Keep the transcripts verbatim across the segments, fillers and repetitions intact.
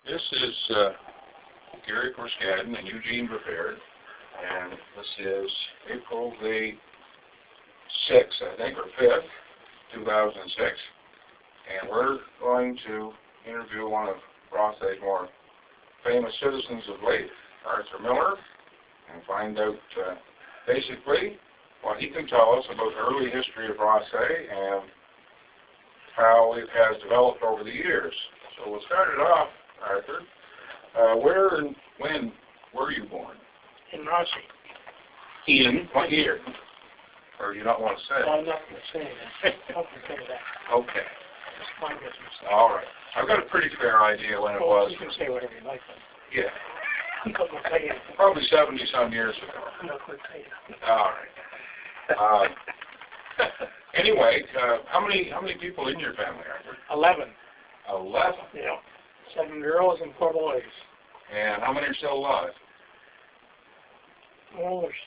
This is uh, Gary Korskadden and Eugene Verferd, and this is April the sixth, I think, or fifth, two thousand six, and we're going to interview one of Rothday's more famous citizens of late, Arthur Miller, and find out uh, basically what he can tell us about the early history of Rothday and how it has developed over the years. So we'll start it off, Arthur. Uh, where and when were you born? In Rossi. In what year? Or do you not want to say? No, I'm not going to say that. I'll say that. Okay. It's my business. All right. I've got a pretty fair idea when it well, was. You can say whatever you like. Yeah. I'm not going to tell you. Probably seventy some years ago. I'm not going to tell you. All right. Uh, anyway, uh, how many how many people in your family, Arthur? Eleven. Eleven. Yeah. Seven girls and four boys. And how many are still alive? Well, there's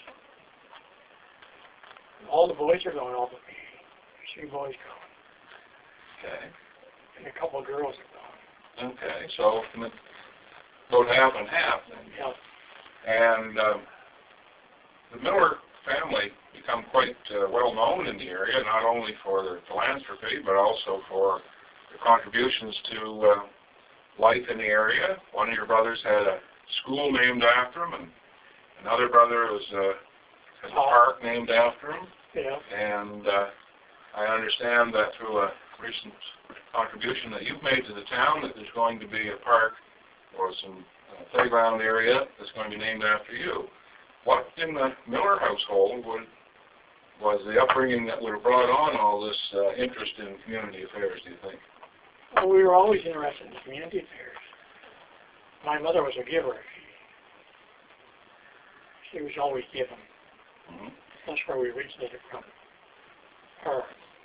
all the boys are gone. All the three boys gone. Okay. And a couple of girls are gone. Okay. So about half and half then. Yeah. And um, the Miller family become quite uh, well known in the area, not only for their philanthropy, but also for their contributions to uh, life in the area. One of your brothers had a school named after him, and another brother was uh, has a park named after him. Yeah. And uh, I understand that through a recent contribution that you've made to the town, that there's going to be a park or some uh, playground area that's going to be named after you. What in the Miller household would, was the upbringing that would have brought on all this uh, interest in community affairs, do you think? Well, we were always interested in community affairs. My mother was a giver. She, she was always giving. Mm-hmm. That's where we originated from. Her.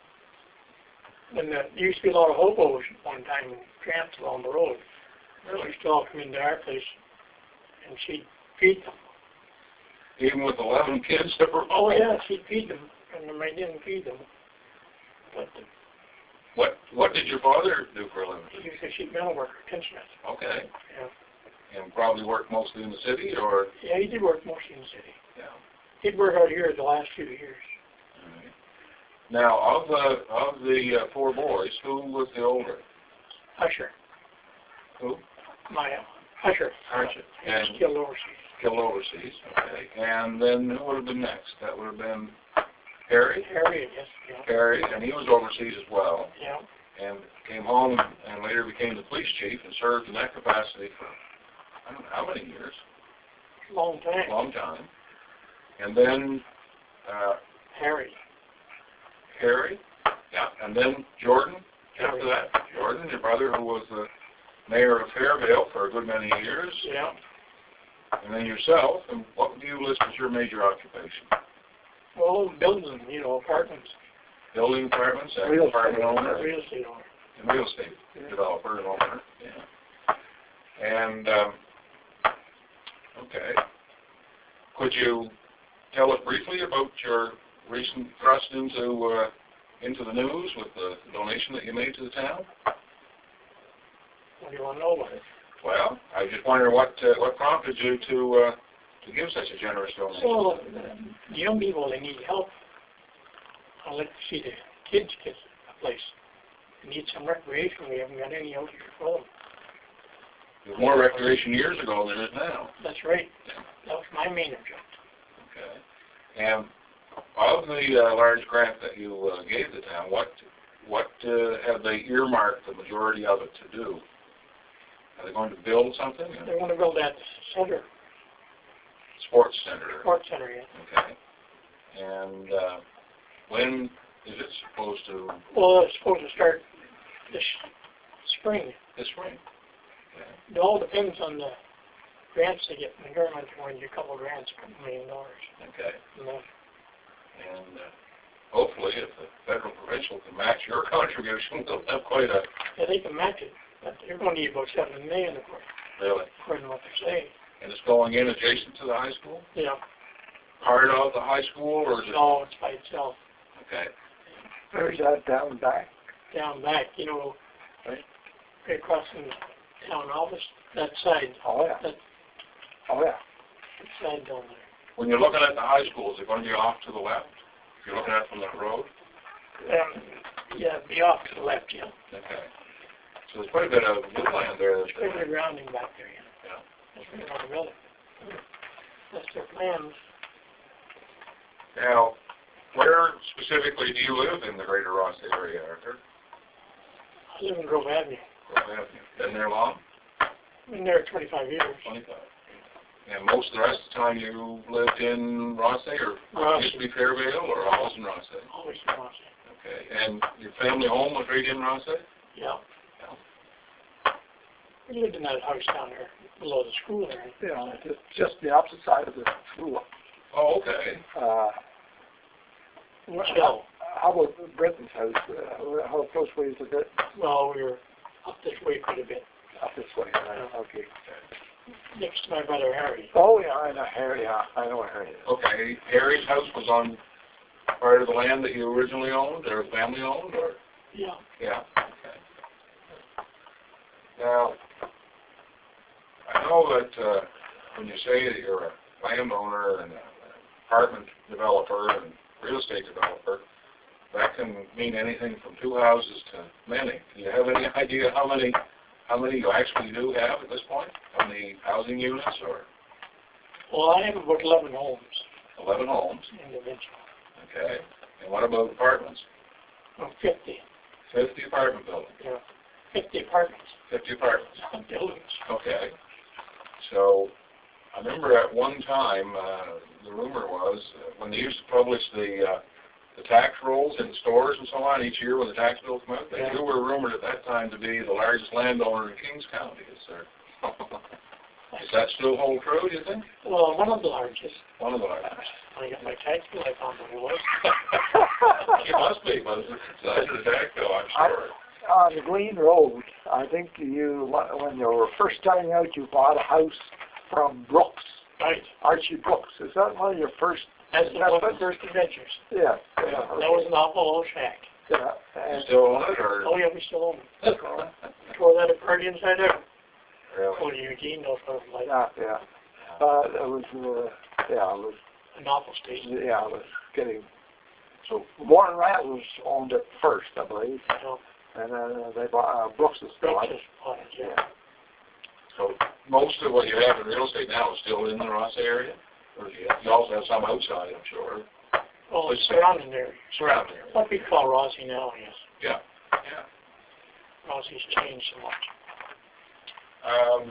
And uh, there used to be a lot of hobos one time, tramps along the road. Really? She used to all come into our place, and she'd feed them. Even with eleven kids that were Oh, yeah, she'd feed them, and I didn't feed them. But uh, What What did your father do for a living? he was a sheet metal worker, tinsmith. Okay. Yeah. And probably worked mostly in the city, or? Yeah, he did work mostly in the city. Yeah. He'd work out here the last few years. Right. Now, of the of the uh, four boys, who was the older? Usher. Who? My uh, Usher. Usher. He was And killed overseas. killed overseas. Okay. And then who would have been next? That would have been Harry. Harry, yes. Yeah. Harry, and he was overseas as well. Yeah. And came home and later became the police chief and served in that capacity for I don't know how many years. Long time. Long time. And then uh, Harry. Harry, yeah, and then Jordan after Harry. that. Jordan, your brother, who was the mayor of Fairvale for a good many years. Yeah. And then yourself, and what do you list as your major occupation? Well, building, you know, apartments. Building apartments, and Real apartment estate owner, Real estate owner. and real estate Yeah. developer and owner. Yeah. And um, okay, could you tell us briefly about your recent thrust into uh, into the news with the donation that you made to the town? What do you want to know about it? Well, I just wonder what uh, what prompted you to uh, to give such a generous donation. Well, the young people, they need help. I'd like to see the kids get a place. They need some recreation. We haven't got any out here for them. There was more recreation years ago than there is now. That's right. Yeah. That was my main objective. Okay. And of the uh, large grant that you uh, gave the town, what what uh, have they earmarked the majority of it to do? Are they going to build something? They want to build that center, Sports center. sports center, yeah. Okay. And uh, when is it supposed to? Well, it's supposed to start this spring. This spring. Okay. It all depends on the grants they get from the government. When you get a couple of grants, a couple million dollars. Okay. And then, And uh, hopefully, if the federal provincial can match your contribution, they'll have quite a. yeah, they can match it, but they're going to need about seven million, according, Really. according to what they're saying. And it's going in adjacent to the high school? Yeah. Part of the high school, or is it? No, it's by itself. Okay. Where's that down back? Down back, you know, Right. right across from town office, that side, Oh, yeah. that, Oh, yeah. that side down there. When you're looking at the high school, is it going to be off to the left? If you're looking at it from that road? Um, yeah, be off to the left, yeah. Okay. So there's quite a bit of woodland there. There's quite a bit of grounding back there, yeah. Yeah. That's where they're going to build it. That's their plans. Now, where specifically do you live in the Greater Ross area, Arthur? I live in Grove Avenue. Grove Avenue. Been there long? I've been there twenty-five years. twenty-five. And most of the rest of the time you lived in Rossay, or Rossay. used to be Fairvale, or always in Rossay? Always in Rossay. Okay. And your family home was right in Rossay? Yeah. Yeah. We lived in that house down there below the school there. Yeah, just, just the opposite side of the school. Oh, okay. Uh, Well, how about Britton's house? Uh, how close way is it? well, we were up this way quite a bit. Up this way, right? Okay. Next to my brother Harry. Oh, yeah, I know Harry. Yeah, I know where Harry is. Okay. Harry's house was on part of the land that you originally owned, or family owned, or? Yeah. Yeah. Okay. Now, I know that uh, when you say that you're a landowner and an apartment developer and real estate developer, that can mean anything from two houses to many. Do you have any idea how many how many you actually do have at this point? How many housing units, or Well, I have about eleven homes eleven homes? individual. Okay. And what about apartments? Well, fifty. fifty apartment buildings. Yeah. fifty apartments. fifty apartments. Not buildings. Okay. So I remember at one time, uh, the rumor was, uh, when they used to publish the uh, the tax rolls in stores and so on each year when the tax bills come out, they Yeah. you were rumored at that time to be the largest landowner in Kings County. Is there? Does that still hold true, do you think? Well, one of the largest. One of the largest. When I got my tax bill, I found out it was. You must be, but it's under the tax bill, I'm I, sure. on the Green Road, I think you, when you were first starting out, you bought a house from Brooks, Right. Archie Brooks. Is that one of your first? That's one of the first adventures. Yeah. Yeah. Yeah. That was an awful old shack. Yeah. You And, still own it, or? Oh, yeah, we still own it. Tore that apart inside out. Really? Oh, Eugene knows what it's like. yeah, yeah. Uh, it was, uh, yeah, it was, An awful state. yeah, it was getting, so Warren Rattlers owned it first, I believe, You know, and then uh, they bought, uh, Brooks is still, Brooks is bought it, yeah. So most of what you have in real estate now is still in the Ross area? Or do you, you also have some outside, I'm sure. Oh, it's surrounding there. Surrounding area. What we call Rossi now, yes. Yeah, yeah. Rossi's changed so much. Um,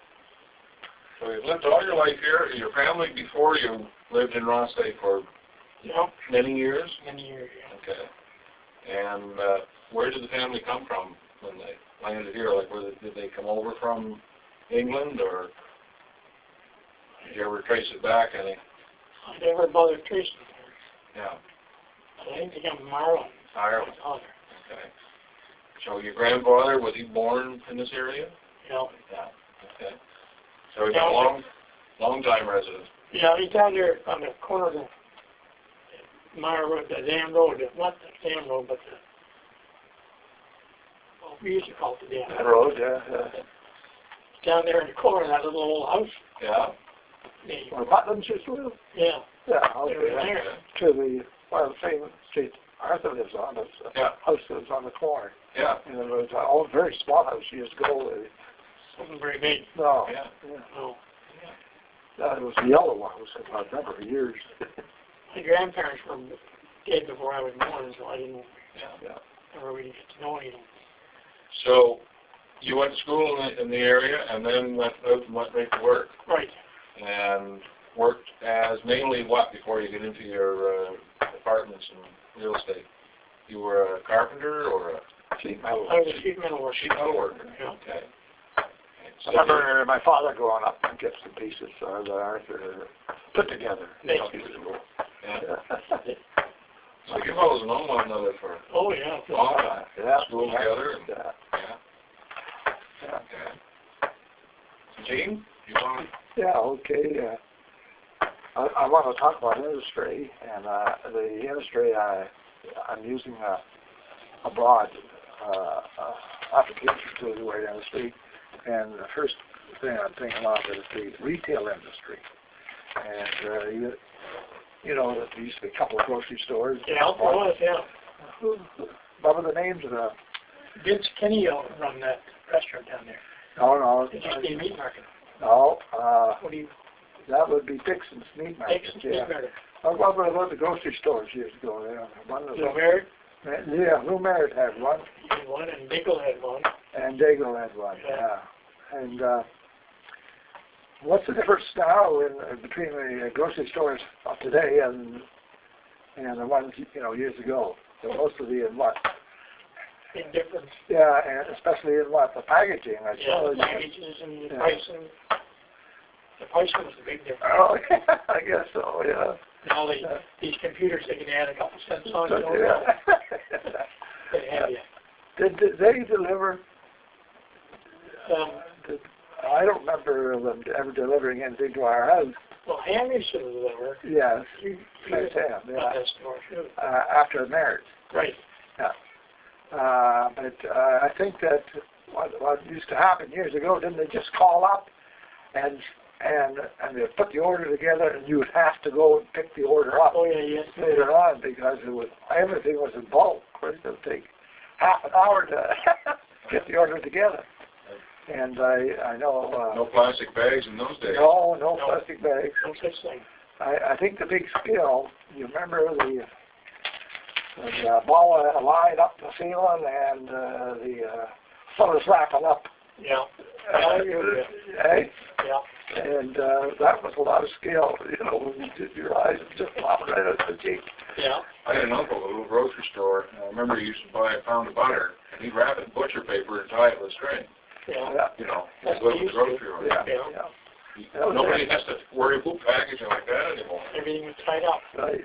so you've lived all your life here. Your family before you lived in Rossay for Yeah, many years? many years, yeah. Okay. And uh, where did the family come from when they landed here? Like, where did they come over from England, or did you ever trace it back any? I never bothered tracing there. Yeah. But I think they come from Ireland. Ireland. Oh, Okay. So your grandfather, was he born in this area? yeah. Yeah. Okay. So he's a long, long time resident. Yeah, he's down there on the corner of the Meyer Road, the Dam Road, the- not the Dam Road, but the, well, we used to call it the Dam the Road. road, yeah, yeah. Down there in the corner of that little old house. Yeah. They- Where Putnam's used to live? Yeah, Yeah, they were okay. there. To the, one of the famous streets Arthur lives on, it's a Yeah. house that was on the corner. Yeah. And it was an old, very small house, you just go, uh, Something very big. no, Yeah. yeah. Oh. Uh, it was a yellow one, it was, I remember, for years. My grandparents were dead before I was born, so I didn't Yeah. Yeah. ever really get to know any of them. So you went to school in the, in the area, and then went out and went right to work, Right. and worked as mainly what before you get into your uh, apartments and real estate? You were a carpenter or a Sheet metal. I was a sheet metal worker. sheet metal worker? Yeah. Okay. I remember my father growing up in bits and pieces, uh, that Arthur put together. Thank know, you. he was Yeah. cool. So you fellows have known one another for Oh, yeah. a long time. Yeah. School together. And, Yeah. yeah. Yeah. Okay. Gene, you want Yeah, okay. Uh, I, I want to talk about industry, and uh, the industry I, I'm using uh, abroad uh, uh, application to the word industry And the first thing I'm thinking about is the retail industry. And, uh, you, you know, there used to be a couple of grocery stores. Yeah, there was, yeah. What were the names of the... Vince Kenny run that restaurant down there. No, no. It used to be a meat market. No, uh, What do you... that would be Dixon's Meat Market. Dixon's yeah. Meat Market. Uh, what were what the grocery stores years ago? There, one of Blue them. Merritt Yeah, Blue Merritt had one, had one, and Dingle had one. and Dago had one. Yeah. Yeah. And uh, what's the difference now in, uh, between the grocery stores of today and and the ones you know years ago? They're mostly in what? Big difference. Yeah, and especially in what the packaging. I Yeah, suppose. the packages and the Yeah. pricing. The pricing was the big difference. Oh, yeah, I guess so. Yeah. Now they, Yeah. these computers, they can add a couple cents on So, it. yeah. They have you. Did, did they deliver? Um, Did, I don't remember them ever delivering anything to our house. well, Ham used to deliver. Yes, You, yes, you Ham, got yeah. that store too. Uh, after marriage. Right. Uh, but uh, I think that what, what used to happen years ago, didn't they just call up and and and they put the order together, and you would have to go and pick the order up Oh, yeah, yes. later on because it was everything was in bulk. Of course, it would take half an hour to get the order together. And I I know uh, No plastic bags in those days. no no No. plastic bags. No such thing. I, I think the big skill, you remember the, the uh, ball uh, lined up the ceiling and uh, the uh, fellas wrapping up. Yeah. Uh, Yeah, you're- eh? Yeah. And uh, that was a lot of skill, you know, when you did your eyes and just pop right out the cheek. Yeah. I had an uncle at a little grocery store, and I remember he used to buy a pound of butter, and he'd wrap it in butcher paper and tie it with string. Yeah. Yeah, You know, That's to go to the easy. grocery store. yeah, Yeah. yeah. Nobody has to worry about packaging like that anymore. Everything was tied up. Right.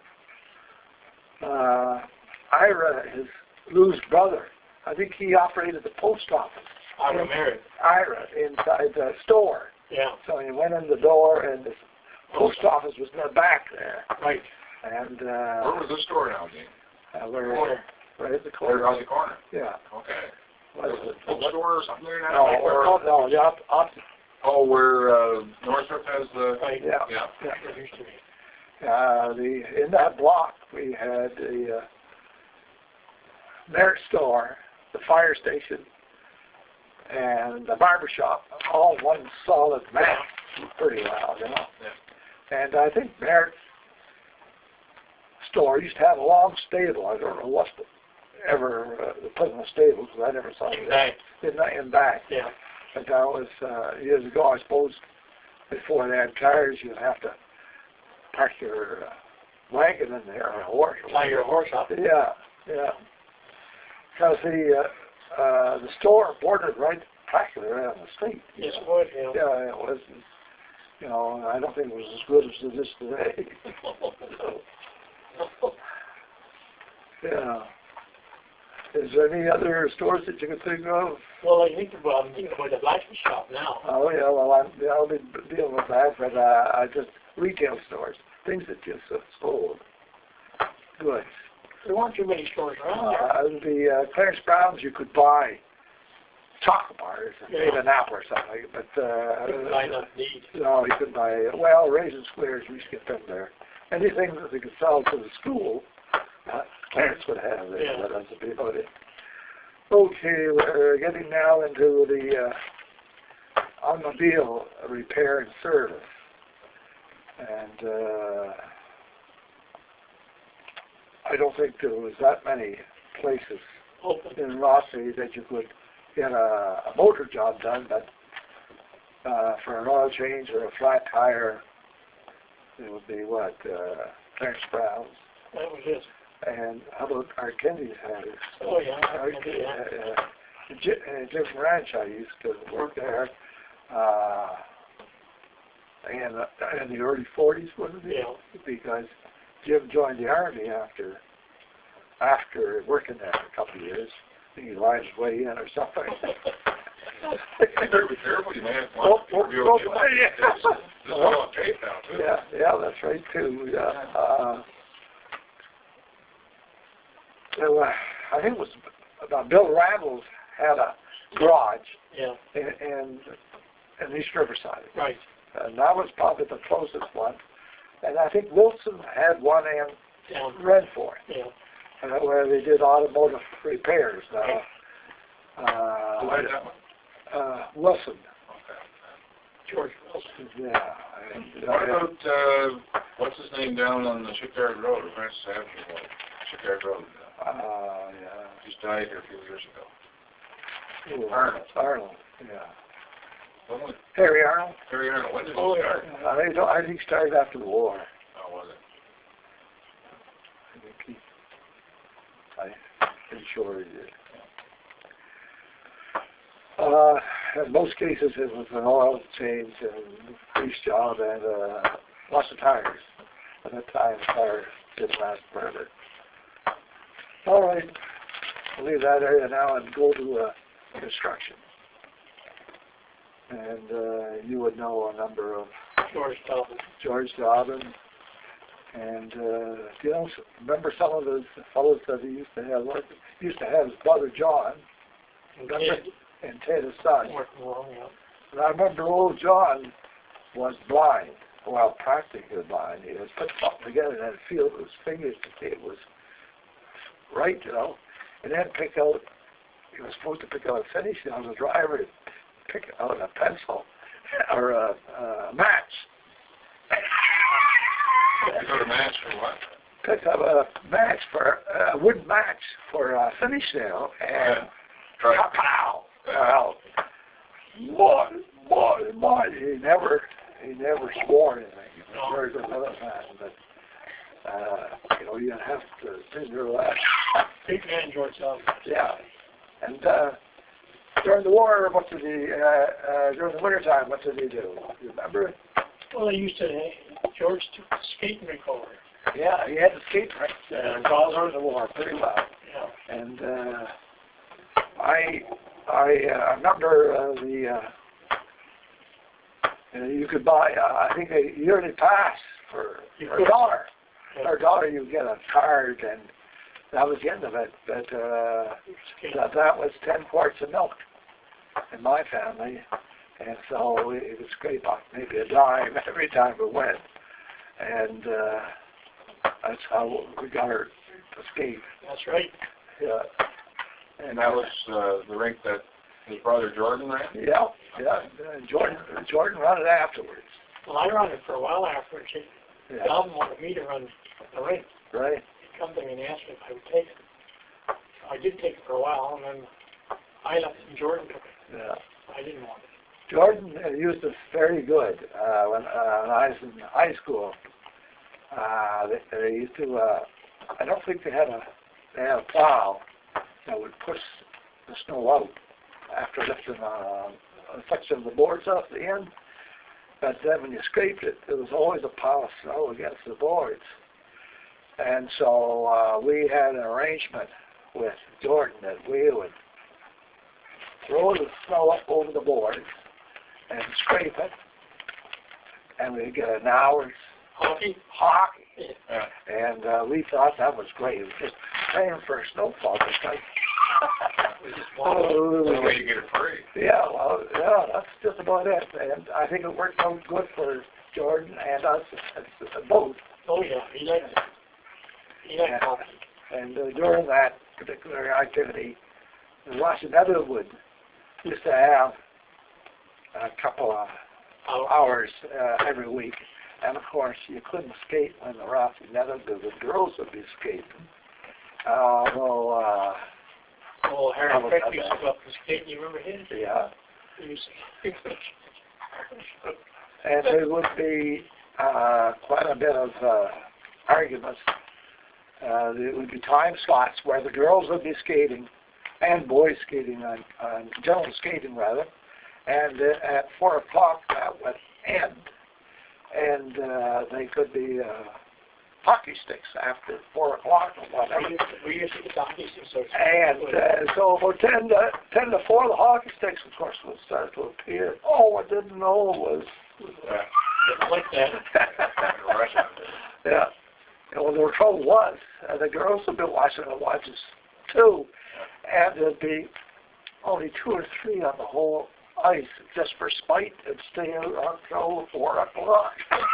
Uh, Ira, his Lou's brother, I think he operated the post office. I was married. Ira, inside the store. Yeah. So you went in the door, and the post office was in the back there. Right. And Where uh, was this store now, Dean? uh, we're Corner. right at the Where corner. on the corner? Yeah. Okay. What is Was it? it a bookstore or something there now? No, or, no, the op, op, Oh, where uh, Northrop has the... Right. yeah, Yeah. yeah. It used to be. Uh, the in that block we had the uh, Merit store, the fire station, and the barber shop, all one solid mass, pretty well, you know. Yeah. And I think Merit store used to have a long stable. I don't know what's the, ever uh, put in the stable because I never saw it Right. in, the, in back. Yeah. But that was uh, years ago, I suppose. Before they had cars, you'd have to park your uh, wagon in there or a horse. or Tie your horse up. Yeah, yeah. Because the uh, uh, the store bordered right practically right on the street. Yes, it was. Yeah. Yeah, it was. You know, I don't think it was as good as it is today. Yeah. Is there any other stores that you can think of? Well, I think well, I'm thinking about the blacksmith shop now. Oh yeah, well I'm I'll be dealing with that, but uh, I just retail stores, things that just uh, sold goods. There weren't too many stores around there. Uh, the uh, Clarence Brown's you could buy chocolate bars and Yeah. maybe an apple or something, but uh, Couldn't buy enough need. no, you could buy well raisin squares. We used to get them there. Anything that they could sell to the school, uh, Clarence would have it. Yeah. But that's about it. Okay, we're getting now into the uh, automobile repair and service, and uh, I don't think there was that many places Open. in Rossi that you could get a, a motor job done, but uh, for an oil change or a flat tire, it would be what, uh, Clarence Brown's. That was it. And how about our Kendy's had it? Oh, yeah. Our, I can do that. uh, uh, J- uh, Jim Ranch, I used to work there uh, in, uh, in the early forties, wasn't it? Yeah. Because Jim joined the Army after after working there for a couple of years. I think he lied his way in or something. You better be careful, you may have Oh, to oh, be oh, okay. yeah. This is all on tape now, too. Yeah, yeah, that's right too. Yeah. Uh, there were, I think it was about Bill Randall's had a garage Yeah. in, in, in East Riverside. Right. And that was probably the closest one. And I think Wilson had one in Down. Renfort, Yeah. uh, where they did automotive repairs. Uh, Right. Who uh, had that one? uh, Wilson. Okay. George Wilson. Yeah. And, uh, What about, uh, what's his name down on the Shipyard Road, or Francis Avenue Road? Shipyard Road. uh, yeah. Just died here a few years ago. Ooh, Arnold. Arnold. Yeah. When was Harry Arnold. Harry Arnold? When did he Oh, start? yeah. I, don't, I think he started after the war. Oh, was it? I think he, I'm pretty sure he did. Uh, in most cases, it was an oil change and grease job and uh, lots of tires. At that time, tires didn't last forever. All right, we'll leave that area now and go to uh, construction. And uh, you would know a number of George Dobbin. George Dobbin. And, uh, you know, remember some of the fellows that he used to have work? He used to have his brother John, And remember? Ted. And Ted, his son. Working along, yeah. And I remember old John was blind, well, practically blind. He was put something together and had to feel with his fingers to see it was right, you know. And then pick out, he was supposed to pick out a finish on the driver, pick out a pencil or a, a match. You go to match for what? Picked up a match for, a wooden match for a finish nail and Try. pow! Well, boy, boy, boy, he never, he never swore anything. He was very good with it, man, but, uh, you know, you have to figure that. Big man, George Dobbin. Yeah. And, uh, during the war, what did he, uh, uh, during the wintertime, what did he do? You remember? Well, they used to, George took the skating rink over. Yeah, he had the skate rink, uh, all during the war, pretty well. Yeah. And, uh, I, I uh, remember uh, the, uh, you know, you could buy, uh, I think, a yearly pass for, for a dollar. Yeah. For a dollar you get a card, and that was the end of it. But uh, that, that was ten quarts of milk in my family. And so it was great, about maybe a dime every time we went. And uh, that's how we got our escape. That's right. Yeah. And that was uh, the rink that his brother Jordan ran? Yeah, yeah. And Jordan, Jordan ran it afterwards. Well, I ran it for a while afterwards. Yeah. Dobbin wanted me to run the rink. Right. He come to me and asked me if I would take it. So I did take it for a while, and then I left and Jordan took it. Yeah. I didn't want it. Jordan uh, used us very good uh, when, uh, when I was in high school. Uh, they, they used to. Uh, I don't think they had a they had a plow that would push the snow out after lifting uh, a section of the boards off the end. But then when you scraped it, there was always a pile of snow against the boards. And so uh, we had an arrangement with Jordan that we would throw the snow up over the boards and scrape it, and we'd get an hour's Hockey? hockey. Yeah. And uh, we thought that was great. It was just paying for a snowfall. Just like, We just wanted it. oh, That's the way you get it free. yeah, well, yeah, that's just about it. And I think it worked out good for Jordan and us both. Oh, yeah. He liked it. He liked Yeah. hockey. And uh, during that particular activity, the Washington Netherwood used to have a couple of Oh, hours uh, every week. And of course, you couldn't skate when the Rossi Netherwood, the girls would be skating. Uh, although, uh, oh, Harry How about Frick that? used to go up and skate. You remember him? yeah, He used to and there would be uh, quite a bit of uh, arguments. Uh, there would be time slots where the girls would be skating and boys skating on, on general skating rather, and uh, at four o'clock that would end, and uh, they could be uh, hockey sticks after four o'clock or whatever. We used to, we used to get the hockey sticks. So And uh, so about ten to, ten to four, the hockey sticks, of course, would start to appear. Oh, I didn't know it was. Yeah. Didn't like that. Yeah. And well, the trouble was, uh, the girls would be watching the watches too, and there'd be only two or three on the whole ice just for spite and stay out until four o'clock.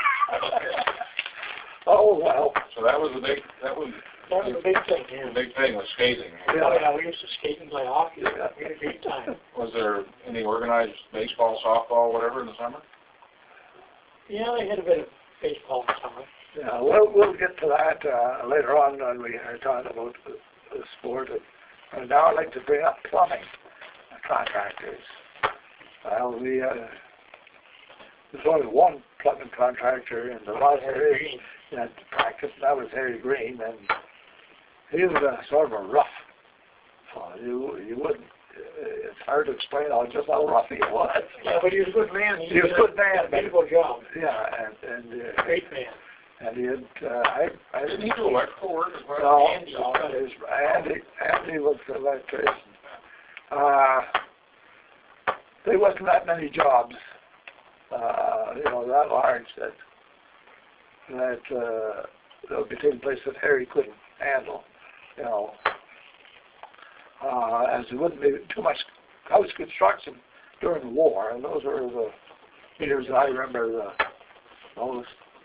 Oh, well. So that was the big, that was That was a big thing, yeah. the big thing was skating. Yeah. Oh, yeah, we used to skate and play hockey. Yeah. We had a great time. Was there any organized baseball, softball, whatever in the summer? Yeah, they had a bit of baseball in summer. Yeah, we'll, we'll get to that uh, later on when we are talking about the, the sport. And now I'd like to bring up plumbing contractors. Well, we, uh, there's only one plumbing contractor in the Los area Green. that practiced, that was Harry Green, and he was a sort of a rough fellow. You, you wouldn't, it's hard to explain how, just how rough he was. Yeah, but he was a good man. He was a good man. He did a beautiful job. Yeah, and, and, uh, Great man. and he had, uh, I, I Didn't he do electrical work as well? No, Andy. no, it was Andy, Andy was the electrician. Uh, there wasn't that many jobs, uh, you know, that large that, that, uh, that would be taking place that Harry couldn't handle, you know. Uh, as there wouldn't be too much house construction during the war, and those were the years I remember the most.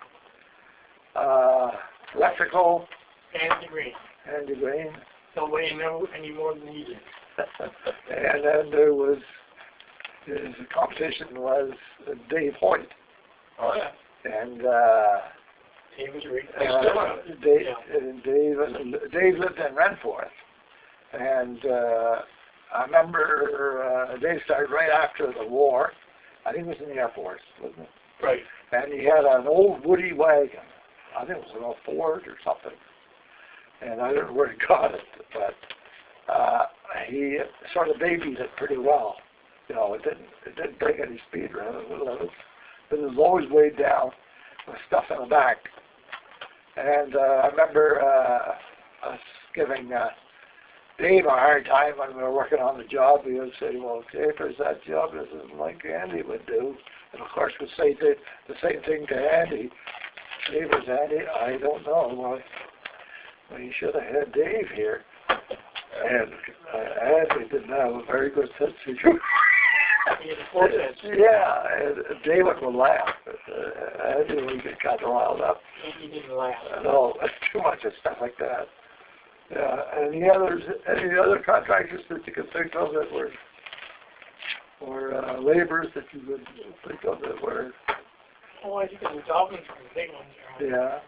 Uh, electrical, Andy Green. Andy Green. Nobody knew any more than he did. And then there was, his competition was uh, Dave Hoyt. Oh, yeah. And uh, He was a great They man. still are. Dave, Yeah. and Dave, Dave lived in Renforth. And uh, I remember uh, Dave started right after the war. I think it was in the Air Force, wasn't it? Right. And he had an old woody wagon. I think it was an old Ford or something. And I don't know where he got it, but uh, he sort of babied it pretty well. You know, it didn't it didn't bring any speed around it, but it was always weighed down with stuff in the back. And uh, I remember uh, us giving uh, Dave a hard time when we were working on the job. He would say, well, Capers, that job isn't like Andy would do. And of course, we'd say the, the same thing to Andy. Capers, Andy, I don't know. Well, well, you should have had Dave here. And uh, Andy didn't have a very good sense of humor. He had a four sense. Yeah, and David would laugh. Uh, Andy would get kind of riled up. He didn't laugh. No, too much of stuff like that. Yeah, any others, any other contractors that you can think of that were, or uh, laborers that you would think of that were? Oh, I think the Dolphins were the big ones. There. Yeah,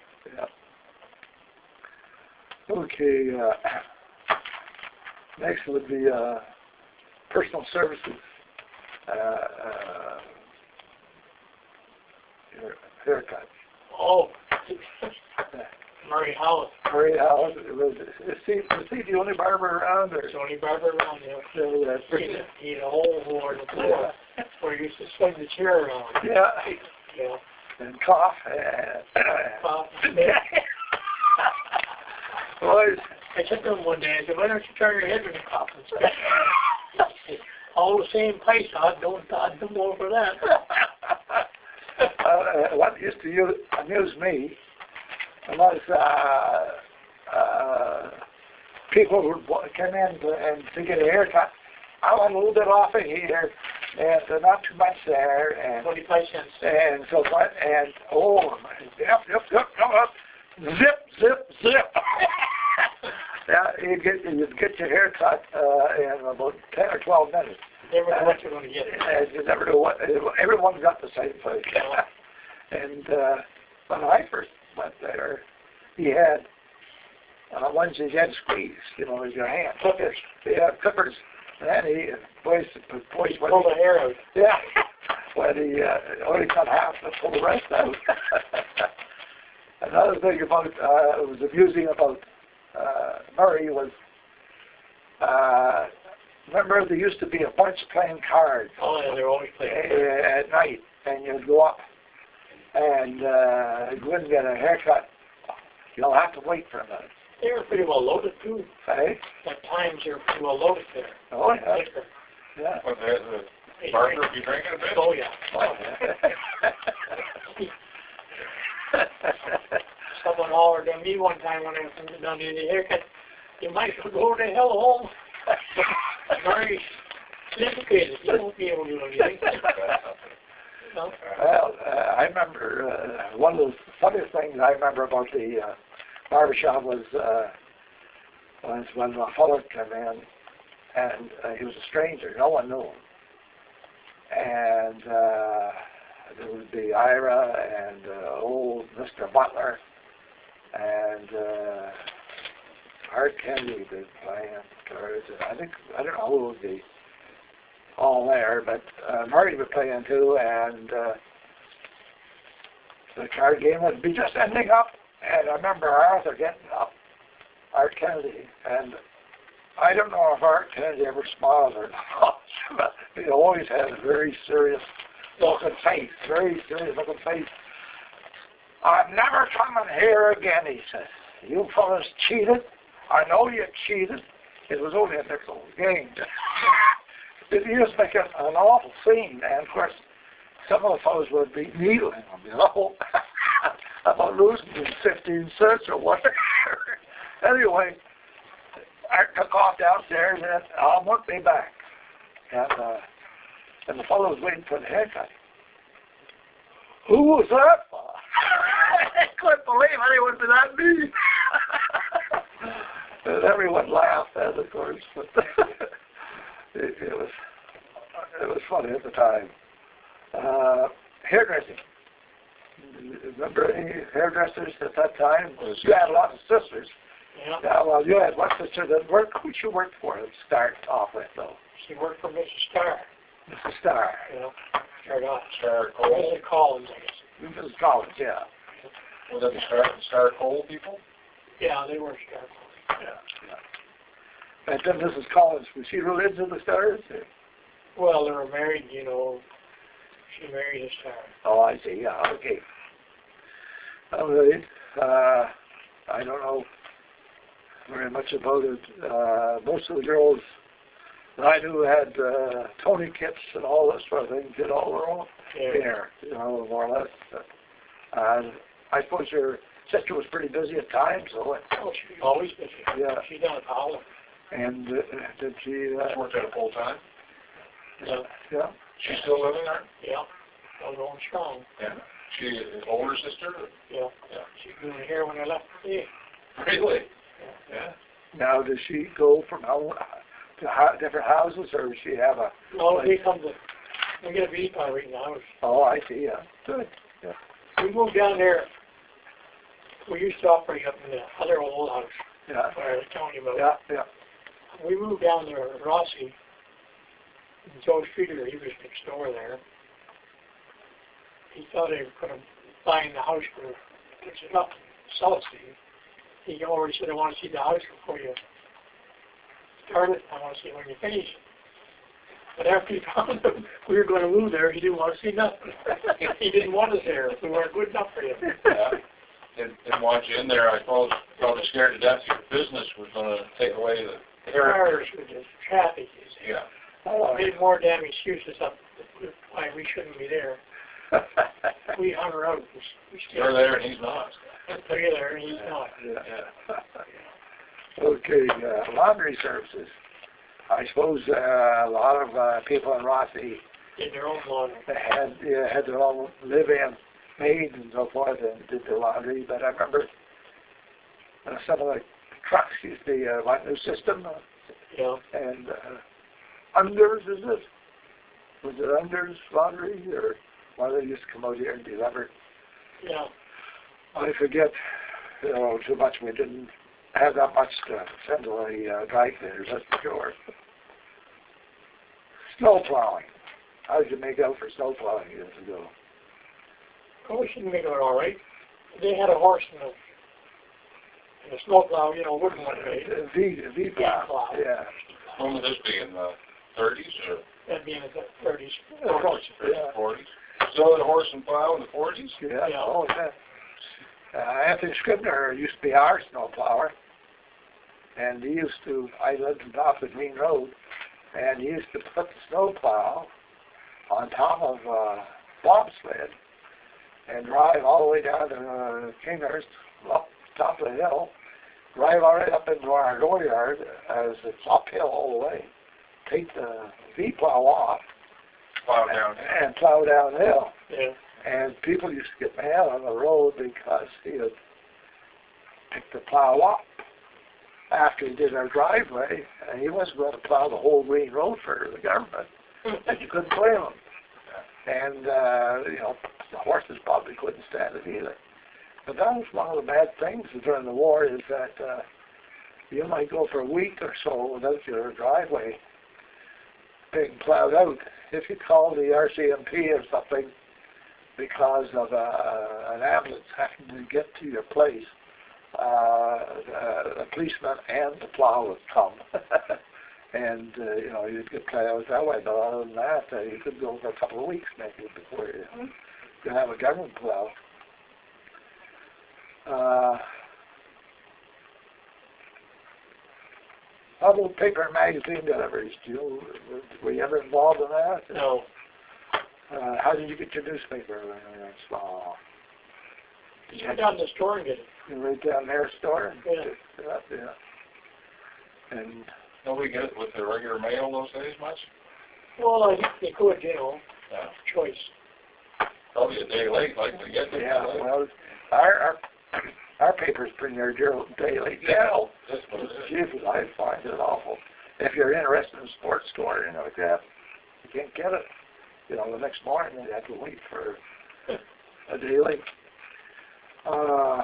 yeah. Okay, uh, next would be uh, personal services. Uh, uh, hair, haircuts. Oh, Murray Hollis. Murray Hollis, was, is he, was he the only barber around? Or? Tony Barber around there. So that's He had, a- he had a hole for the floor where he used to swing the chair around. Yeah, Yeah. and cough. And, Cough. boys, I said to him one day, I said, why don't you turn your head when you cough and spit? All the same place, I don't, I don't go for that. uh, what used to use, amuse me was uh, uh, people would wa- come in to, and to get a haircut. I want a little bit off of here, and uh, not too much there, and Twenty-five cents. and so what, and oh, yep, yep, yep, come up, zip, zip, zip. Yeah, you'd get, you'd get your hair cut uh, in about ten or twelve minutes. Never know what you're going to get. And you never know what, everyone got the same thing. And uh, when I first went there, he had uh, ones you had squeeze, you know, with your hand. Clippers. Yeah, clippers. And he, boys, boys, when Pull he, the hair out. yeah, when he uh, only cut half and pull the rest out. Another thing about, uh, was amusing about uh, Murray was, uh, remember there used to be a bunch playing cards Oh, yeah, they're always playing. uh, at night, and you'd go up and uh, go in and get a haircut. You'll have to wait for a minute. They were pretty well loaded, too. Hey? At times, they were pretty well loaded there. Oh, yeah. Liquor. Yeah. But the, the barber would be drinking a bit? Oh, yeah. Oh, yeah. Someone hollered at me one time when I was down in the haircut, you might as well go to hell home. Murray, dislocated. You won't be able to do anything. No? Well, uh, I remember uh, one of the funniest things I remember about the uh, barbershop was uh, was when my father came in, and uh, he was a stranger. No one knew him. And uh, there would be Ira and uh, old Mister Butler and uh, Art Kennedy was playing cards. I think, I don't know who would be all there, but uh, Marty would play in too, and uh, the card game would be just ending up, and I remember Arthur getting up, Art Kennedy, and I don't know if Art Kennedy ever smiled or not, but he always had a very serious looking face, very serious looking face. I'm never coming here again, he says. You fellas cheated. I know you cheated. It was only a nickel game. He was making an awful scene, and of course, some of the fellows would be needling him, you know, about losing fifteen cents or whatever. Anyway, I took off downstairs, and I won't be back. And, uh, and the fellow was waiting for the haircut. Who was that? I couldn't believe anyone did that me. And everyone laughed, and of course, but it, it was it was funny at the time. Uh, hairdressing. Remember any hairdressers at that time? You had a lot of sisters. Yeah. Yeah, well, you had one sister that worked. Who she worked for to start off with, though? She worked for Missus Starr. Missus Starr. You know, started off. Star Coal? Missus Collins, I guess. Missus Collins, yeah. Was that the Star, Star Coal people? Yeah, they were Starr. Yeah, yeah. And then Missus Collins, was she related to the Stars? Well, they were married, you know. She married a Starr. Oh, I see. Yeah, okay. All right. Uh, I don't know very much about it. Uh, most of the girls that I knew had uh, Tony kits and all that sort of thing, did all their own Yeah. hair, you know, more or less. And I suppose your sister was pretty busy at times, so it, Oh, she was always busy. Yeah. She done it all. and uh, did she? Uh, She worked at a full time. Yeah. yeah. She's still living there? Yeah. Still going strong. Yeah. She is older sister? Yeah. Yeah. She was doing hair when I left the day. Really? Yeah. Yeah. Now, does she go from home to ho- different houses, or does she have a? No, they come to, we get a beat by right now. Oh, I see. Yeah. Good. We moved down there. We used to operate up in the other old house Yeah. where I was telling you about. Yeah. Yeah. We moved down there, Rossi, and Joe Streeter, he was next door there. He thought he could have buying the house for fix it up, sell it to you. He already said, I want to see the house before you start it. I want to see it when you finish it. But after he found out we were going to move there, he didn't want to see nothing. He didn't want us there. We weren't good enough for him. Yeah. Didn't, didn't want you in there. I suppose probably scared to death your business was going to take away the The cars with the traffic is Yeah. Oh, made more damn excuses up why we shouldn't be there. We hung around. We You're there and he's not. together, and he's not. Yeah. Yeah. Okay, uh, laundry services. I suppose uh, a lot of uh, people in Rossi In their own laundry. had yeah, had their own live-in maids and so forth and did their laundry. But I remember uh, some of the trucks used the uh, what, new system uh, Yeah. and uh, Unders, is it? Was it Unders laundry or why they used to come out here and deliver? Yeah. I forget, you know, too much. We didn't have that much to send to the uh, dry cleaners, that's for sure. Snow plowing. How did you make out for snow plowing years ago? Oh, we shouldn't make it all right. They had a horse in the, in the snowplow, you know, wooden one, right? Uh, V, V plow. plow. Yeah. When would this be, in the thirties or That'd be in the thirties. Of course, yeah. forties? Still had a horse and plow in the forties? Yeah. Yeah. Oh, yeah. Uh, Anthony Scribner used to be our snow plower, and he used to, I lived off the Green Road, and he used to put the snow plow on top of a bobsled and drive all the way down to uh, Kinghurst, up top of the hill, drive all right up into our dooryard as it's uphill all the way, take the V-plow off Plow down. and, and plow downhill. Yeah. And people used to get mad on the road because he had picked the plow up after he did our driveway, and he wasn't going to plow the whole Green Road for the government. And you couldn't blame him. And, uh, you know, the horses probably couldn't stand it either. But that was one of the bad things during the war, is that uh, you might go for a week or so without your driveway being plowed out. If you call the R C M P or something because of uh, an ambulance having to get to your place, uh, uh, the policeman and the plow would come. And, uh, you know, you'd get plowed that way. But other than that, uh, you could go for a couple of weeks maybe before you could have a government plow. Uh, how about paper and magazine deliveries? Do you, were you ever involved in that? No. Uh, how did you get your newspaper? Uh, You went down to the store and get it. you right down their store? Yeah. Yeah, yeah. And Nobody get it with the regular mail those days much? Well, I think they could, you know, Yeah. choice. Probably a day late, like to get it. yeah, well, our our, our paper's pretty near daily. Yeah, that's what it is. Jesus, I find it awful. If you're interested in a sports store, you know, like that, you can't get it. You know, the next morning you have to wait for a day late. Uh,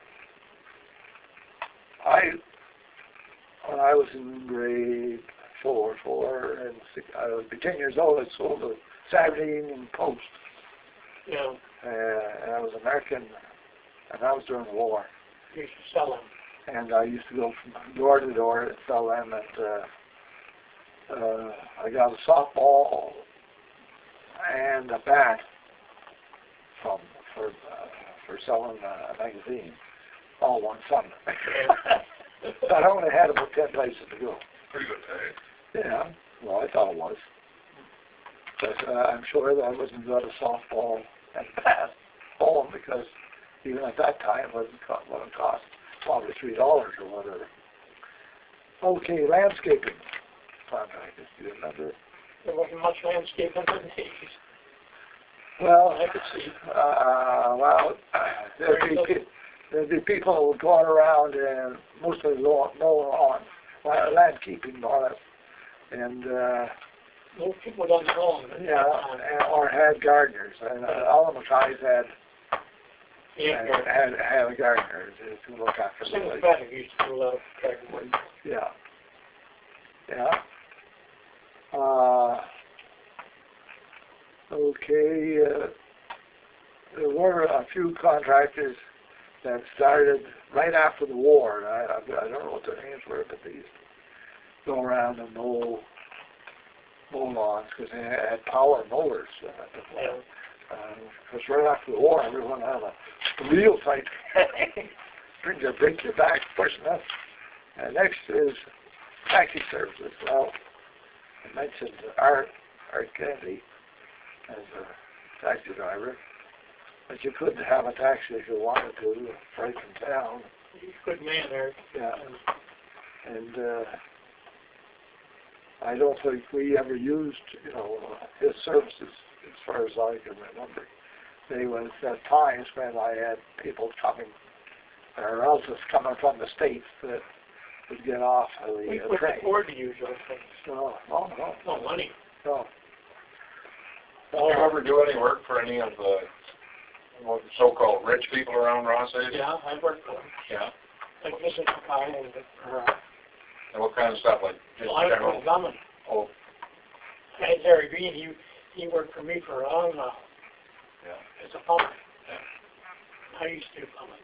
I, when I was in grade four, four, and six, I was ten years old, I sold a Saturday Evening Post. Yeah. Uh, and I was American, and that was during the war. You used to sell them. And I used to go from door to door and sell them. And uh, uh, I got a softball and a bat from for uh, for selling uh, a magazine all one Sunday. But I only had about ten places to go. Pretty good pay. Yeah, well, I thought it was. But uh, I'm sure that I wasn't got a softball and bat home, because even at that time it wasn't co- what it cost, probably three dollars or whatever. Okay, landscaping contractors. Do you remember? There wasn't much landscaping in the eighties. Well, I could see. uh, well, there'd be, pe- there'd be people going around and mostly lawn, mowing lawn, la- landscaping on it, and uh, Most people done their own. at that yeah, time. and, or had gardeners, and uh, all of the guys had Yeah. had, had, had a gardener to, to look after the Single place. traffic used to do a lot of tractor work. Yeah. Yeah. Uh, okay, uh, there were a few contractors that started right after the war. I, I, I don't know what their names were, but they used to go around and mow, mow lawns, because they had power mowers uh, before. Because right after the war, everyone had a real tight thing to break your back pushing up. And next is taxi services. Well, I mentioned Art, Art Kennedy as a taxi driver, but you couldn't have a taxi if you wanted to, right from town. He's a good man there. Yeah. And uh, I don't think we ever used, you know, his services as far as I can remember. There was uh, times when I had people coming, or relatives coming from the States that would get off of the We uh, couldn't train. afford to use those things. No, no, no, No money. no. Did you ever do any work for any of the what, so-called rich people around Rosshaven? Yeah, I worked for them. Yeah. Like Missus Mackay and uh, And what kind of stuff, like just well, I was general? with Drummond. Oh, And Harry Green, he he worked for me for a long while yeah. as a plumber. Yeah. I used to do plumbing.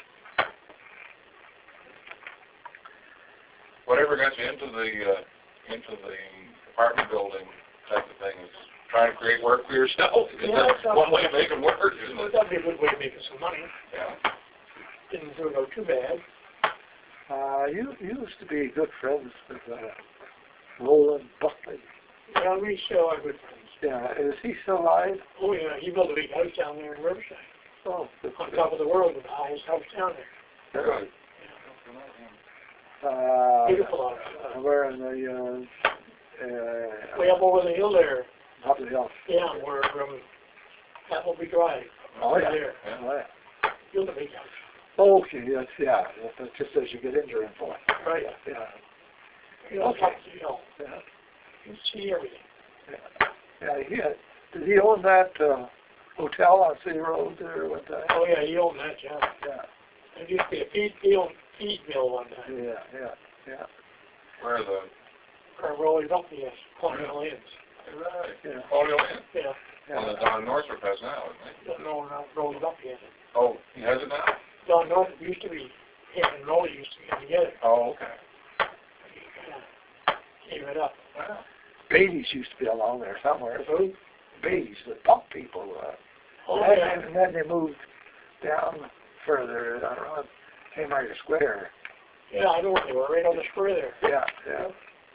Whatever got you into the uh, into the apartment building type of thing is trying to create work for yourself. Is Yeah, that that's one way of making work, isn't it? That'd be a good way to make some money. Yeah. Didn't do no too bad. Uh, you, you used to be good friends with uh, Roland Buckley. Yeah, we still are good friends. Yeah, is he still alive? Oh yeah, he built a big house down there in Riverside. Oh, good On for top him. of the world with the highest house down there. Good. Yeah. Uh, Beautiful house. uh, we're in the uh, Uh, Way up over the hill there. Up the hill. Yeah, where, um, that will be dry. Oh, yeah. There. Oh, yeah. You'll the big house. Okay, that's, yeah, that's just as you get into Infoline. Right. Yeah. You know, top of the hill. Yeah. You see everything. Yeah. Yeah, he had, did he own that, uh, hotel on City Road there with that? Oh, yeah, he owned that, yeah. Yeah. There used to be a feed, field, feed mill one time. Yeah, yeah, yeah. Where the, Or rolling up, yes, Colonial Inns. right, Yeah. Colonial Inn. Yeah. Well, Yeah. the Don Northrop has now, isn't he? Don't know, not rolling up yet. Oh, he has it now? Don North used to be, him and Rolly used to get together. Oh, okay. He kind of gave it up. Wow. Beatty's used to be along there somewhere. Who? Beatty's, the pump people. Uh, Oh, and, yeah. and then they moved down further around Haymarket Square. Yeah, I know where they were, right on the square there. Yeah, yeah.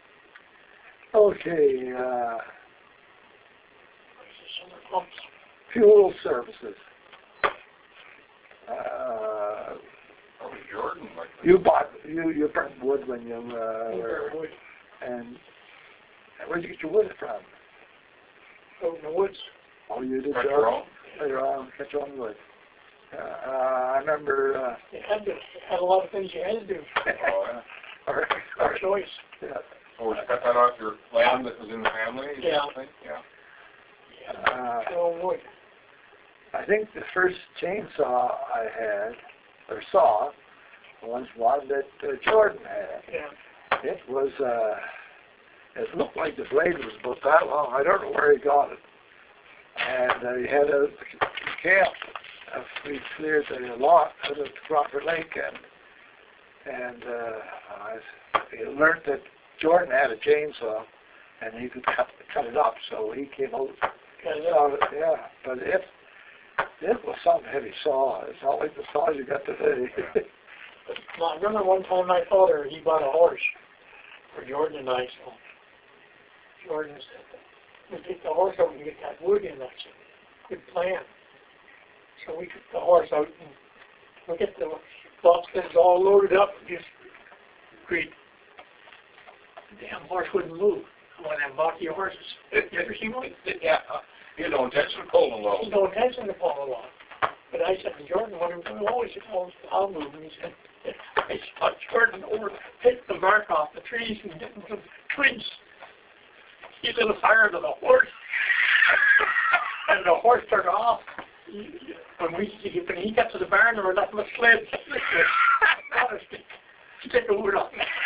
Okay, uh, Summer pumps. fuel services. Uh, Probably Jordan, like. you bought, you, you burned wood when you, uh, were, Wood. and where'd you get your wood from? Out in the woods. Oh, you did Cut your your own? Your own, cut your own wood. Uh, I remember, uh, You had to, had a lot of things you had to do. Oh, yeah. our, Our our, choice. yeah, So would you cut that off your land that was in the family? or Yeah. something? Yeah. uh, Your own wood. I think the first chainsaw I had, or saw, was one that uh, Jordan had. Yeah. It was, uh, it looked like the blade was about that long. I don't know where he got it. And uh, he had a camp. Uh, we cleared the lot out of Crawford Lake, and and uh, I he learned that Jordan had a chainsaw, and he could cut cut it up. So he came out. Got it Saw it, yeah, but it it was some heavy saw. It's not like the saws you got today. Now, I remember one time my father, he bought a horse for Jordan and I, so Jordan said, we'll take the horse out and get that wood in. I said, good plan. So we took the horse out and we get the boxes all loaded up and just agreed. The damn horse wouldn't move. One of them boxy horses. You ever seen one? Yeah. You had no intention of pulling He along. no intention to follow along. But I said to Jordan, when we always said, I'll, I'll move. And he said, I saw Jordan over, take the bark off the trees and get some twigs. He lit a fire to the horse. And the horse took off. He, when we, when he got to the barn, there was nothing but sleds. Honestly, stick a wood on.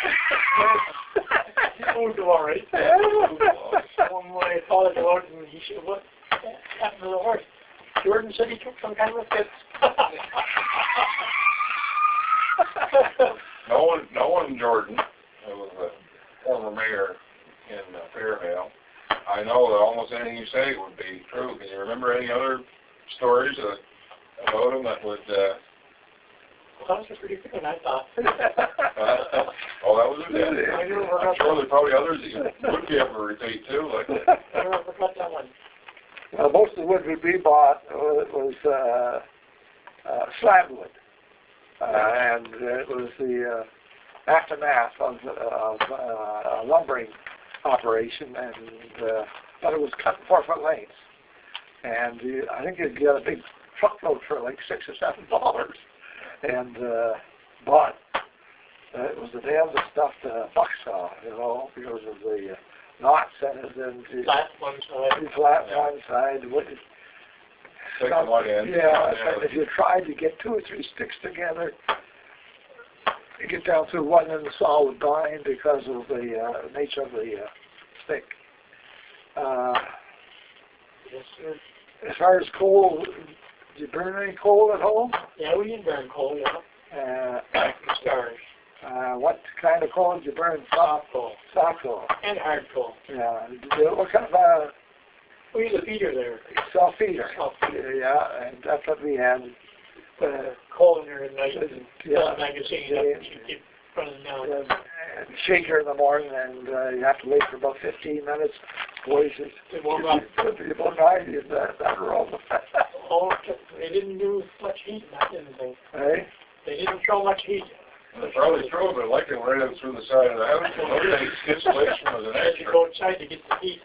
He moved all right. So when my father go out and he said, what happened to the horse? Jordan said he took some kind of a fit. No one, no one, Jordan, who was a former mayor in uh, Fairvale. I know that almost anything you say would be true. Can you remember any other stories uh, about him that would? Uh, Well, that was pretty good, I thought. uh, oh, that was a good. I never I'm forgot sure that. there's probably others that you would be able to repeat too. Like, I never forgot that one. Well, most of the wood we bought uh, was uh, uh, slab wood, uh, and it was the uh, aftermath of, of uh, a lumbering operation, and uh, but it was cut in four foot lengths, and you, I think you'd get a big truckload for like six or seven dollars, and uh, but uh, it was the damnedest stuff to buck saw, you know, because of the uh, knots in it and the Flat one side. the flat one side. What is, Stick on one end. yeah, Yeah. and if you tried to get two or three sticks together, you get down to one and the saw would bind because of the uh, nature of the uh, stick. Uh, Yes, sir. as far as coal, did you burn any coal at home? Yeah, we did burn coal, yeah. Uh, Back in the stars. uh, what kind of coal did you burn? Soft, Soft coal. soft coal. And hard coal. Yeah. Did you, what kind of uh, We had a feeder there. self feeder? Self feeder. Yeah, and that's what we had. Put a coal in there at night and Yeah. fill the magazine up and keep running down. And, and shaker in the morning, and uh, you have to wait for about fifteen minutes. Boys, it's They warm up. about ninety in that, that room. Oh, they didn't do much heat in that, didn't they? Hey? They didn't throw much heat. They probably threw it, but like it right up through the side of the house. Okay, insulation was an You extra. go inside to get the heat.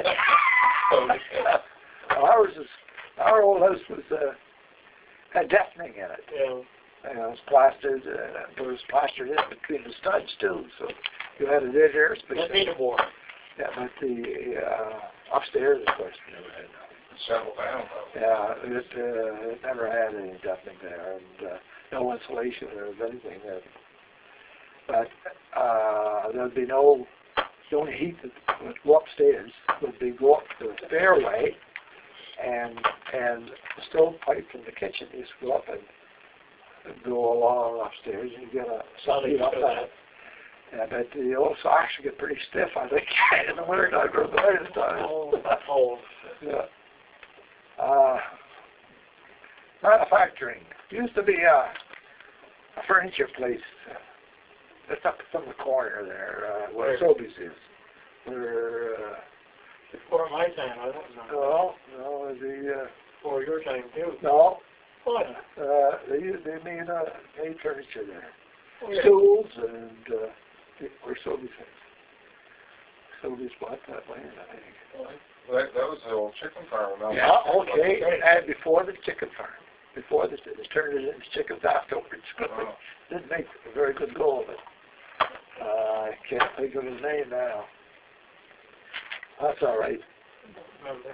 Ours is, our old house was, uh, had deafening in it. Yeah. And it was plastered, uh, there was plastered in between the studs too, so you had a dead air space. That made it warm. Yeah, but the, uh, upstairs, of course, never had that. Settled down though. Yeah, it, uh, it never had any deafening there, and, uh, no insulation or anything there. But, uh, there'd be no, the only heat that would go upstairs would be go up to the stairway, and, and the stovepipe from the kitchen used to go up and, and go along upstairs, and you get a, Solid heat up for that. Yeah, but the old socks get pretty stiff, I think, in the winter time or the winter time. Oh, oh. Yeah. Uh, manufacturing. Used to be a, a furniture place. That's up from the corner there, uh, where Where? Sobeys is. Where, uh, Before my time, I don't know. no, no, the, uh, Before your time too. no, What? uh, they, they made, uh, made furniture there. Oh, yeah. Stools and, uh, where Sobeys is. Sobeys bought that land, I think. That, that was the old chicken farm. Now. Yeah, okay, and before the chicken farm, before the, they turned it into chickens afterwards. Oh. Didn't make a very good go of it. Uh, I can't think of his name now. That's all right. Remember.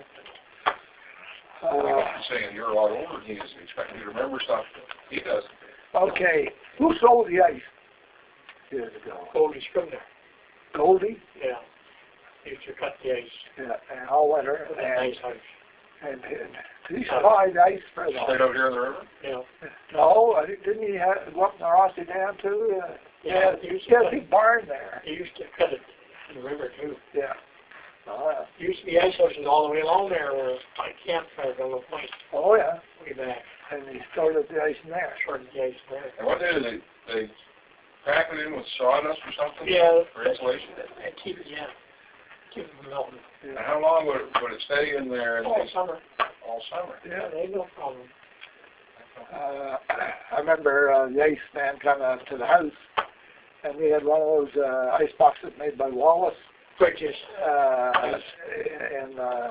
Uh, I'm saying you're a lot older than he is. Expecting you to remember stuff. He doesn't. okay, who sold the ice years ago? Goldie Scribner. Goldie? Yeah. Used to cut the ice. Yeah, and all winter. With a And, nice house. and, and did he supply the ice for the Straight out here in the river? Yeah. No, I think, didn't he have, go up in the Rossi Dam too? Uh, Yeah, he he used had to a cut, big barn there. he used to cut it in the river too. Yeah. Uh, There used to be ice houses all the way along there where I campfire on the point oh yeah, way back. and he started the ice in there. Shortened the ice there. And what did they, they pack it in with sawdust or something? Yeah. For insulation? And keep it, yeah. Keep it from melting. And how long would it, would it stay in there in All the, summer. all summer? Yeah, there ain't no problem. Uh, I remember uh, the ice man coming up to the house, and we had one of those uh, ice boxes made by Wallace Bridges. uh, in, uh,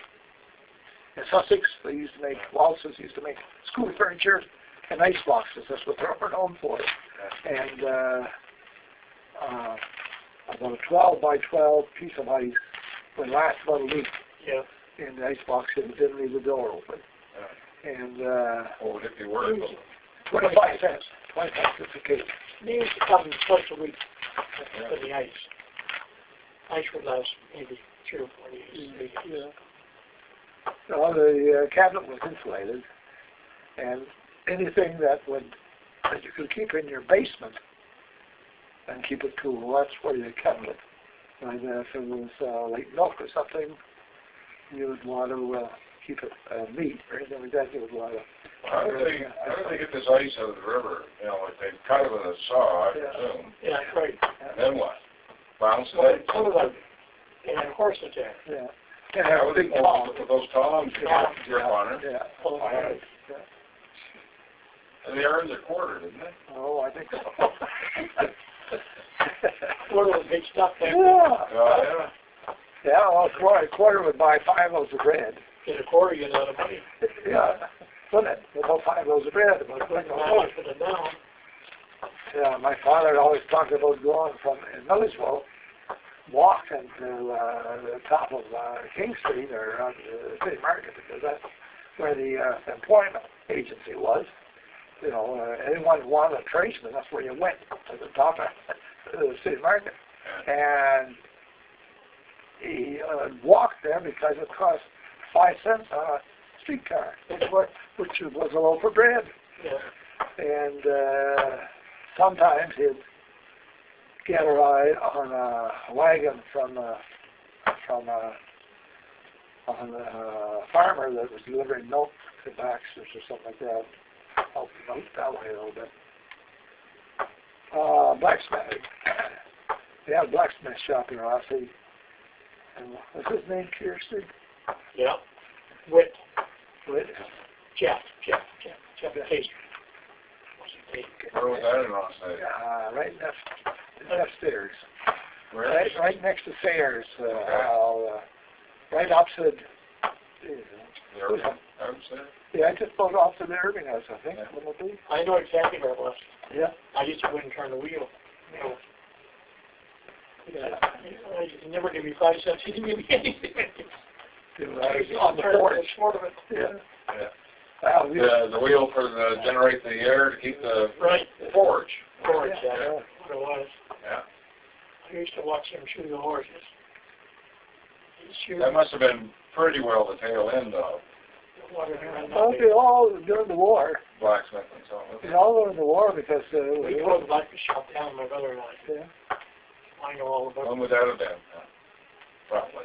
in Sussex. They used to make, Wallace's used to make school furniture and ice boxes. That's what they were known for. And uh, uh, about a twelve by twelve piece of ice would last about a week Yeah. in the ice box, and it didn't leave the door open. And uh, What would it be worth? twenty-five cents, twenty-five cents a case. They used to come twice a week for the ice. Ice would last maybe three or four days. three days. Well, the uh, cabinet was insulated, and anything that would that you could keep in your basement and keep it cool, that's where you kept it. And uh, if it was uh, like milk or something, you would want to uh, keep it uh, meat or anything like that. You would want to. How do they, how do they get this ice out of the river? You know, like they cut it with a saw, I Yeah. presume. Yeah, that's right. And then what? Bounce Well, it? some of them, they had horses there. Yeah. Yeah, How have a would they big pull palm. with those tongs? Yeah. Grip on it. Yeah. Full of ice. And they earned their quarter, didn't they? Oh, I think so. One of the big stuff there. Yeah. Oh, yeah. Yeah, well, a quarter, a quarter would buy five loaves of bread. Get a quarter, you get a lot of money. Yeah, wouldn't it? About five loaves of bread. About Put five the loaves. money for the down. Yeah, my father always talked about going from in Milledgeville, walking to uh, the top of uh, King Street or on the city market, because that's where the uh, employment agency was. You know, uh, anyone who wanted a tradesman, that's where you went, to the top of the city market. And he uh, walked there because it cost five cents on a streetcar, which was a loaf of bread. Yeah. And uh, sometimes he'd get a ride on a wagon from a, from a, on a farmer that was delivering milk to Baxter's or something like that. Help him out that way a little bit. Uh, blacksmithing. They had a blacksmith shop in Rossi. And what's his name, Kirsten? Yeah. Wit. Wait. Jeff. Jeff. Jeff. Jeff Yeah. Taster. State. Where was that in Rossite? Uh, right next, upstairs. Where? Right, right next to Sayers, uh, Okay. uh, right opposite, uh, The Irving House there? yeah, just about opposite the Irving House, I think, Yeah. wouldn't it be? I know exactly where it was. Yeah. I used to go in and turn the wheel. You know. Yeah. I he never give me five cents. He didn't give me anything. It was on the porch. Short of it. Yeah. Yeah. Well, we, The, the wheel for the, generate the air to keep the Right. forge. Forge, yeah. Yeah. What it was. Yeah. I used to watch him shoot the horses. He'd shoot That must have been pretty well the tail end of the water around well, that they all during the war. blacksmith and so on. They all during the war because uh, We we drove the blacksmith shop down, my brother and I. yeah. I know all about When it. would that have been? Yeah. Probably.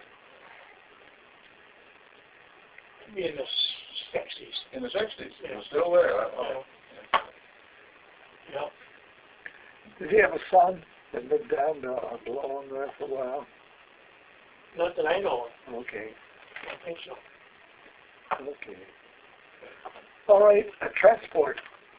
Maybe in the sixties. In the sixties. It Yeah. was still there. That long. Yeah. Did he have a son that lived down uh, below him there for a while? Not that I know of. Okay. I don't think so. Okay. All right, uh, transport.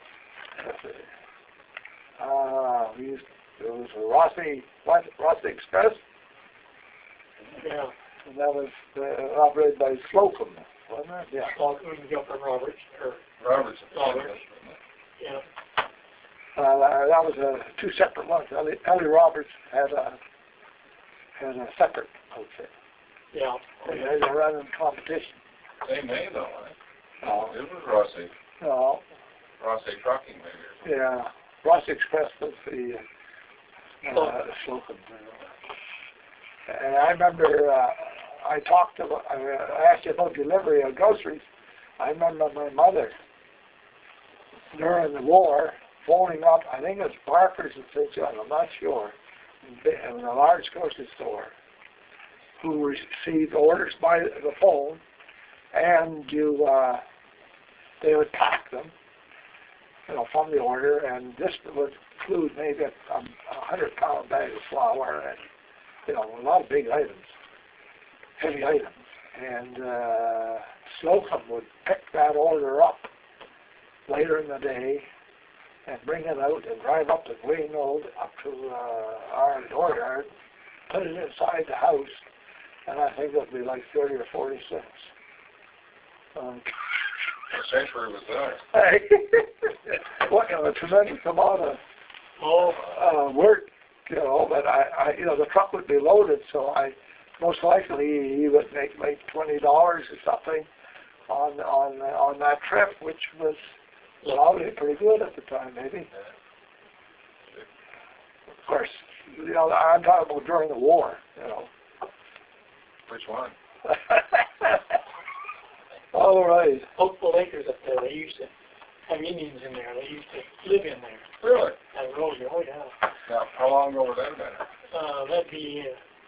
Uh, we used, there was a Rossi, Rossi Express, Yeah. and that was uh, operated by Slocum, wasn't it? Yeah. Well, we can go from Roberts, or, Robertson. Roberts. yeah. Uh, that was uh, two separate ones. Ellie, Ellie Roberts had a had a separate outfit. Yeah. They had to run in competition. Same name though, right? No, It was Rossi. no, Rossi Trucking maybe or something. yeah. Rossi Express was the uh, uh, Slocum. And I remember uh, I talked to, I asked you about delivery of groceries. I remember my mother during the war phoning up, I think it was Barker's in Saint John, I'm not sure, in a large grocery store, who received orders by the phone, and you, uh, they would pack them, you know, from the order, and this would include maybe a, a hundred pound bag of flour and, you know, a lot of big items, heavy items. And uh, Slocum would pick that order up later in the day and bring it out and drive up to Greenwood, up to uh, our dooryard, put it inside the house, and I think it would be like thirty or forty cents. Um, What century was that? what you know, a tremendous amount of Oh, uh, work, you know, but I, I, you know, the truck would be loaded, so I, most likely he would make like twenty dollars or something on, on, on that trip, which was probably pretty good at the time, maybe. Of course, you know, I'm talking about during the war, you know. Which one? All right. Hopeful Acres up there, they used to have Indians in there. They used to live in there. Really? That road, oh yeah. Now, how long ago would that have been? Uh, that'd be,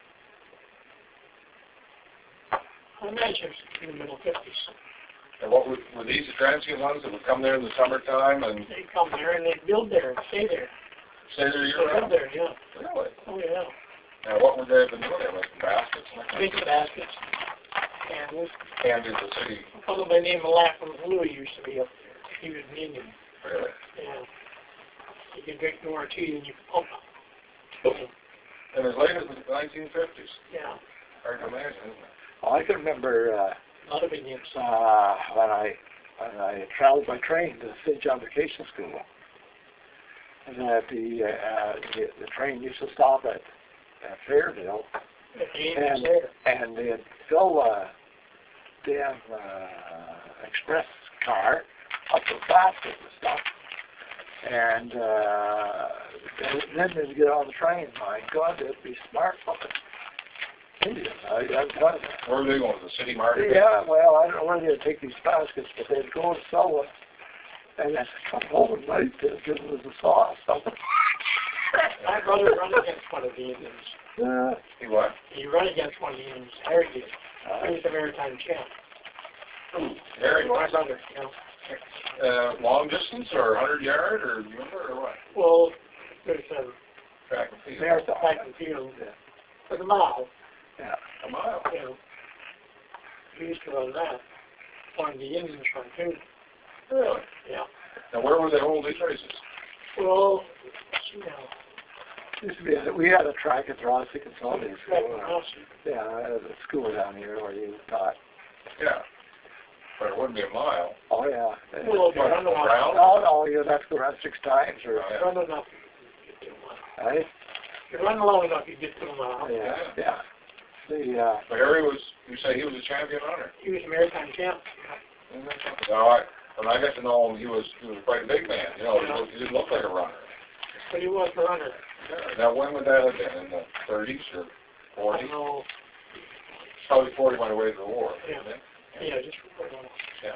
uh, I imagine it's in the middle fifties. And what would, were these the transient ones that would come there in the summertime and They'd come there and they'd build there and stay there. stay there They year lived round? there, yeah. Really? Oh yeah. Now, what would they have been doing there? Like baskets? and that Big kind of baskets. And this stuff? And did the city, fellow by the name of Lapham Louis used to be up there. He was an Indian. really? Yeah. You could drink more tea than you could pump. And as late as the nineteen fifties? Yeah. Hard to imagine, isn't it? Well, I can remember uh, A lot of Indians. uh, when I when I traveled by train to Saint John Vacation School, and that the, uh, the the train used to stop at, at Fairville, The Indians and there. and they'd fill a damn uh, express car up with baskets and stuff, and uh, then they'd get on the train. My God, they'd be smart fucking Indians. I, I'm telling you. Where were they going? To the city market? Yeah, well, I don't know where they'd take these baskets, but they'd go and sell them, and then come home at night to give them as a sauce. My brother run against one of the Indians. Yeah. He what? He run against one of the Indians. Harry did. Uh, He was the maritime champ. Harry, My brother, you know. uh, long distance or hundred yard or you remember or what? Well, there's a Track and field. Marathon. track and field for the mile, Yeah. A mile. you know. He used to run that. One of the Indians run too. Really? Yeah. Now, where would they hold these races? Well, you know, Used to be, a- we had a track at Rossi Consulting back School. in the house, Yeah, I had a school down here where you taught. Yeah. But it wouldn't be a mile. Oh, yeah. well, if you What, run enough, around? No, no, you'd have to go around six times or, Oh, yeah. run enough, you get to a mile. right? If you run long enough, you get to a mile. Yeah, yeah. The, uh, But Harry was, you say he was a champion runner. He was a maritime champ. No, I, when I got to know him, he was, he was quite a big man, you know, he, looked, he didn't look like a runner. But he was a runner. Yeah. Now, when would that have been, in the thirties or I forties? don't know. Probably forty went away to the war. Yeah. Didn't it? Yeah, just for a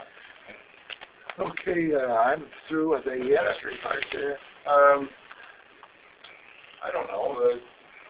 Yeah. okay, uh, I'm through with the industry part there. Um, I don't know. The,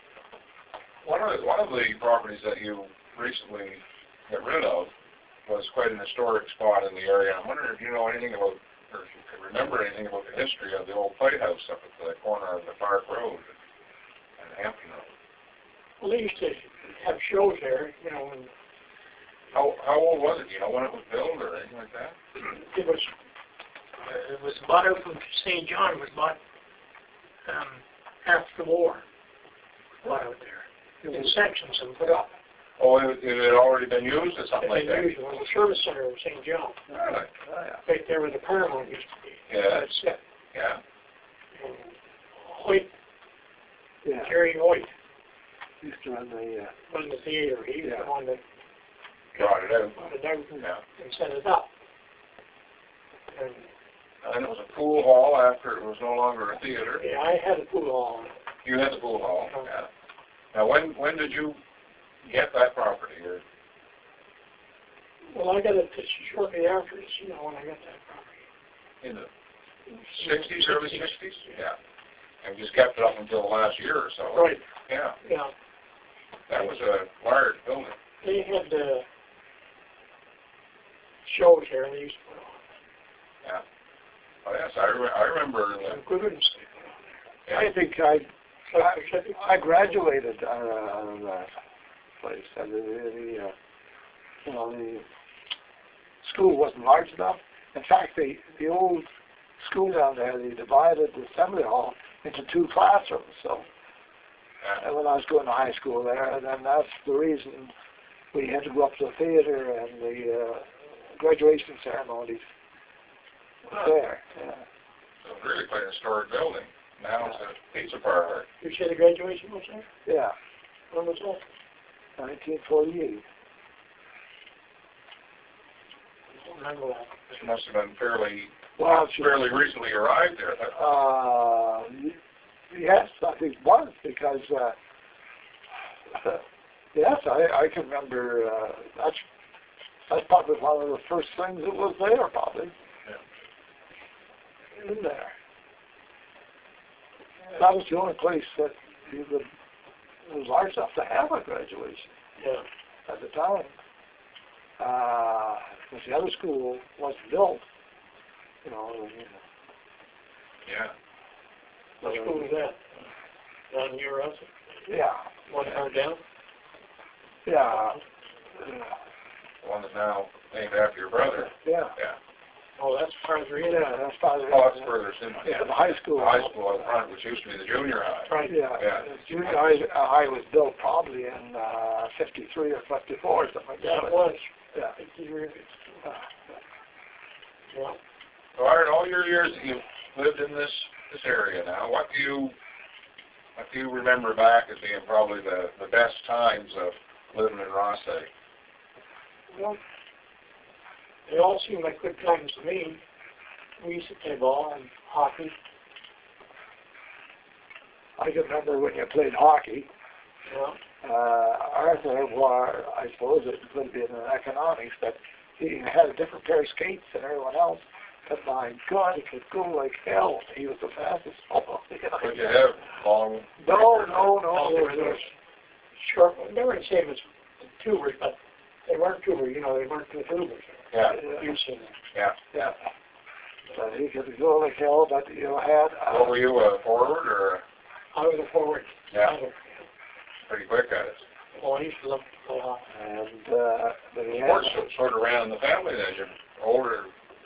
one of the, one of the properties that you recently got rid of was quite an historic spot in the area. I'm wondering if you know anything about, or if you can remember anything about the history of the old playhouse up at the corner of the Park Road and Hampton Road. Well, they used to have shows there, you know, and How how old was it? Do you know when it was built or anything like that? it was, uh, it was bought out from Saint John, it was bought, um, after the war. Bought out there, in sections and put up. Oh, it, it had already been used or something like And that? usually, it was the service center of Saint John, Really? Oh, yeah. right there where the Paramount used to be. Yeah. That's it. Yeah. And Hoyt, Yeah, Jerry Hoyt, used to run the, uh, run the theater. He was Yeah. the one that Brought it out. brought it out and, Yeah. and set it up. And, And it was a pool hall after it was no longer a theater. yeah, I had a pool hall. You had the pool hall. Oh. Yeah. Now, when when did you get that property? Or Well, I got it shortly after, you know, when I got that property. in the sixties, early sixties? Yeah. And just kept it up until the last year or so. Right, Yeah. yeah. That was a large building. They had, uh, shows there, and they used to put on. Yeah. Oh, yes, I, re- I remember. The, Some good ones they put on there. I think I, South Pacific. I graduated out of, out of that place. And the, the, uh, you know, the school wasn't large enough. In fact, the, the old school down there, they divided the assembly hall into two classrooms. So, yeah. and when I was going to high school there, and then that's the reason we had to go up to the theater and the uh, graduation ceremonies there. Yeah. So it was really quite a historic building. Now it's a pizza parlor. You say the graduation was there? Yeah, When was that? nineteen forty-eight. I don't remember that. It must have been fairly Well, she, fairly recently arrived there. That, uh, y- yes, I think it was because, uh, yes, I, I can remember, uh, that's, that's probably one of the first things that was there, probably. Yeah. In there. That was the only place that you could, it was large enough to have a graduation Yeah. at the time. Uh, because the other school wasn't built, you know, and, you know. Yeah. What school was that? Down near us? Yeah, One car down? yeah, The one that's now named after your brother. yeah, Yeah. Oh, that's further in. yeah, that's probably, Oh, that's further in. yeah, the high school. The high school in front, which used to be the junior high. Right. Yeah, Yeah. the junior high, uh, high was built probably in, uh, fifty-three or fifty-four or something like Yeah, that. it was. Yeah. Yeah. Yeah. So, Art, all your years that you've lived in this this area now, what do you what do you remember back as being probably the the best times of living in Rothsay? Well, they all seemed like good times to me. We used to play ball and hockey. I can remember when you played hockey, Yeah. uh, Arthur, well, I suppose it could have been in economics, but he had a different pair of skates than everyone else. But my God, he could go like hell. He was the fastest. Would you have long? No, no, no. Oh, they were those short ones. They were the same as tubers, but they weren't tubers. You know, they weren't two tubers. Yeah. You've seen them. Yeah. Yeah. But he could go like hell, but you know, had... Uh, What were you, a forward or I was a forward. Yeah. pretty quick at it? Oh, I used to love to play hockey. and, uh, but he had... Sports sort of ran in the family then. Your older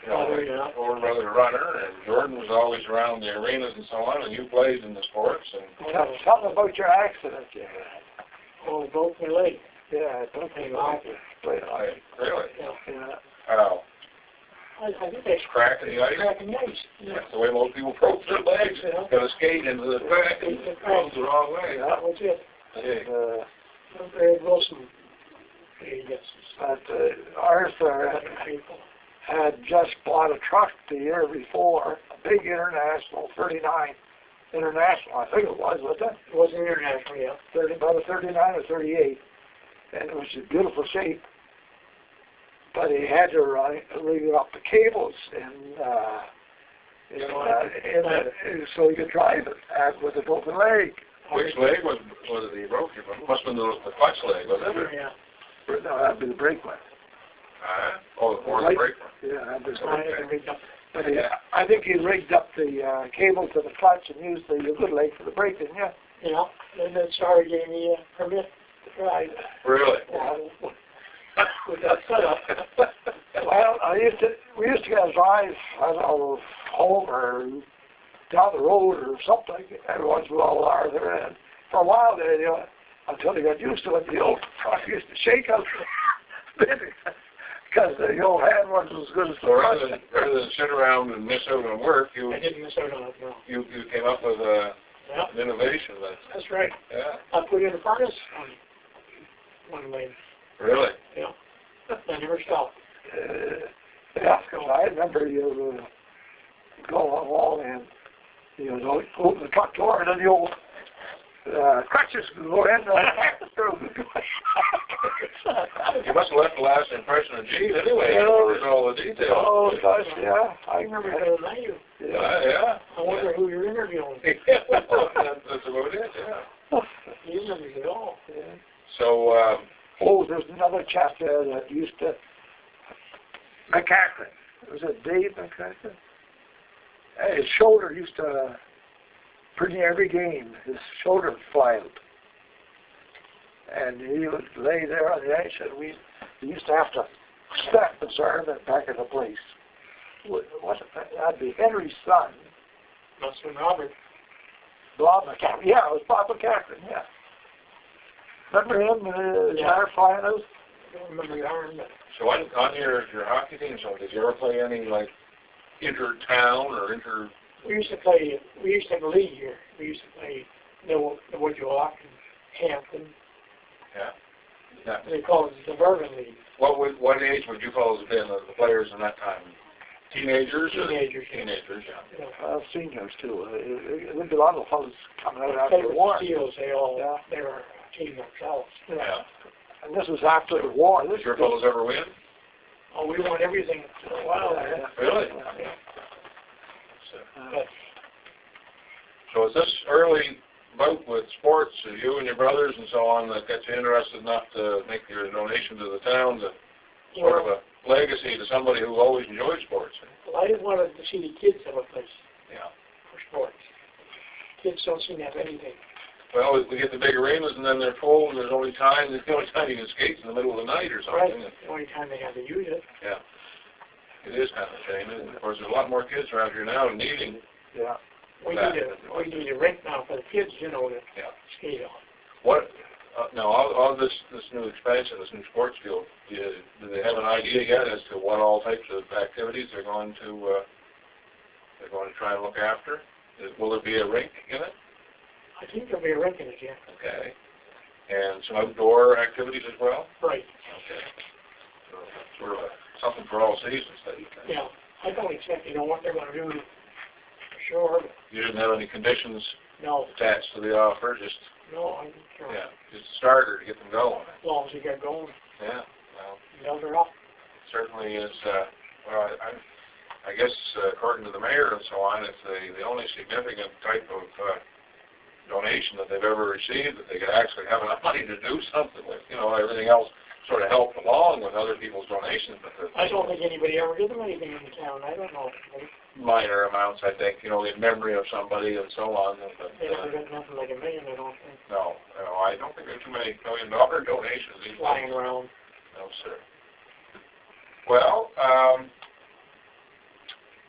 you know, Oh, yeah. older brother runner, and Jordan was always around the arenas and so on, and you played in the sports, and Tell us something about your accident you had. Oh, broke my leg. Yeah, don't Hey, think wow. about it. Play it I, like, really, Yeah. yeah. how? I, I think that's Cracking the ice? cracking the ice. Yeah. That's the way most people broke their legs. Yeah. Got a skate into the back, and Into the goes the wrong way. Yeah. That was it. Hey, Uh, Ed Wilson. Yes. but uh, Arthur had, People. had just bought a truck the year before, a big international, thirty-nine international, I think it was, wasn't it? It wasn't international, yeah. thirty, about a thirty-nine or thirty-eight, and it was in beautiful shape. But he had to run, rig up the cables and uh, in, uh, in, uh, so he could drive it uh, with a broken leg. which leg was was it he broke you from? Must have been the, the clutch leg, wasn't it? Yeah. No, that'd be the brake one. Uh, oh, or the Right. brake one. Yeah, that'd be the I brake had to one. read up. But he, I think he rigged up the uh, cable to the clutch and used the good leg for the brake, didn't you? Yeah. And then Sorry gave me a permit to drive. Really? Yeah. With that setup. Well, I used to, we used to get a drive, I don't know, home or down the road or something, every once in a while are there, and for a while there, you know, until they got used to it, the old truck used to shake out, because the old hand wasn't as good as the So rather front. than, rather than sit around and miss out on work, you I didn't miss out on it, no. you, you came up with a, Yeah, an innovation. That's, that's right. yeah. I put in a furnace on one lane. Really? Yeah. I never stopped. Uh, yeah, because I remember you uh, going along and you know, open the truck door and then the old uh, crutches would go in. You must have left the last impression on Gene anyway. Yeah. You remembered all the details. Oh gosh, yeah, I I remember remember. better than you. Yeah. Uh, yeah. I wonder who you're interviewing. That's that's about it, yeah. You remember it all. Yeah. So, um, Oh, there's another chap there that used to, McCaffrey. Was it Dave McCaffrey? Uh, His shoulder used to, pretty near every game, his shoulder would fly out. And he would lay there on the ice, and we, we used to have to step and serve it back in the place. What, what, that'd be Henry's son, Must have been Robert. Bob McCaffrey. Yeah, it was Bob McCaffrey, yeah. Remember him, uh, his Yeah. hair flying out? I don't remember the arm, but so on, on your, your hockey team, so did you ever play any, like, inter-town or inter... we used to play, we used to have a league here. We used to play the, the Woodrow and Hampton. Yeah. Yeah. They call it the Bourbon League. What would, what age would you call have been the, the players in that time? Teenagers? or- Teenagers, yeah. Teenagers, yeah. You know, Uh, seniors too. Uh, there'd be a lot of fellas coming out after played the with war. the Steels, they all, Yeah. they were a team themselves. Yeah. And this was after the war. This Did your fellows ever win? Oh, we won everything for a while there. Really? Yeah. So, But so is this early bout with sports, uh, you and your brothers and so on, that got you interested enough to make your donation to the town, to you sort of know, a legacy to somebody who always enjoyed sports? I didn't want to see the kids have a place Yeah. for sports. Kids don't seem to have anything. Well, we get the big arenas and then they're full and there's only time, the only time you can skate in the middle of the night or Right. something. The only time they have to use it. Yeah. It is kind of a shame. And of course, there's a lot more kids around here now needing. Yeah. We Back. need a, we need a rink now for the kids, you know, to Yeah. skate on. What, uh, now, all, all this, this new expansion, this new sports field, do, you, do they have an idea yet as to what all types of activities they're going to, uh, they're going to try and look after? Is, will there be a rink in it? I think there'll be a rink in it, yeah. Okay. And some outdoor activities as well? Right. Okay. So, sort of a, something for all seasons that you can. Yeah. I don't expect to know what they're going to do for sure, but You didn't have any conditions no, attached to the offer, just, no, I'm sure. yeah, just a starter to get them going. As long as you get going, Yeah, well, build her up. certainly is, uh, well, I, I- I guess uh, according to the mayor and so on, it's the, the only significant type of uh, donation that they've ever received that they could actually have enough money to do something with. You know, everything else sort of helped along with other people's donations, but the I don't think anybody ever did them anything in the town. I don't know. They minor amounts, I think, you know, in memory of somebody and so on. But, they uh, never got nothing like a million, I don't think, no, no, I don't think there's too many million dollar donations these flying days. around. No, sir. Well, um,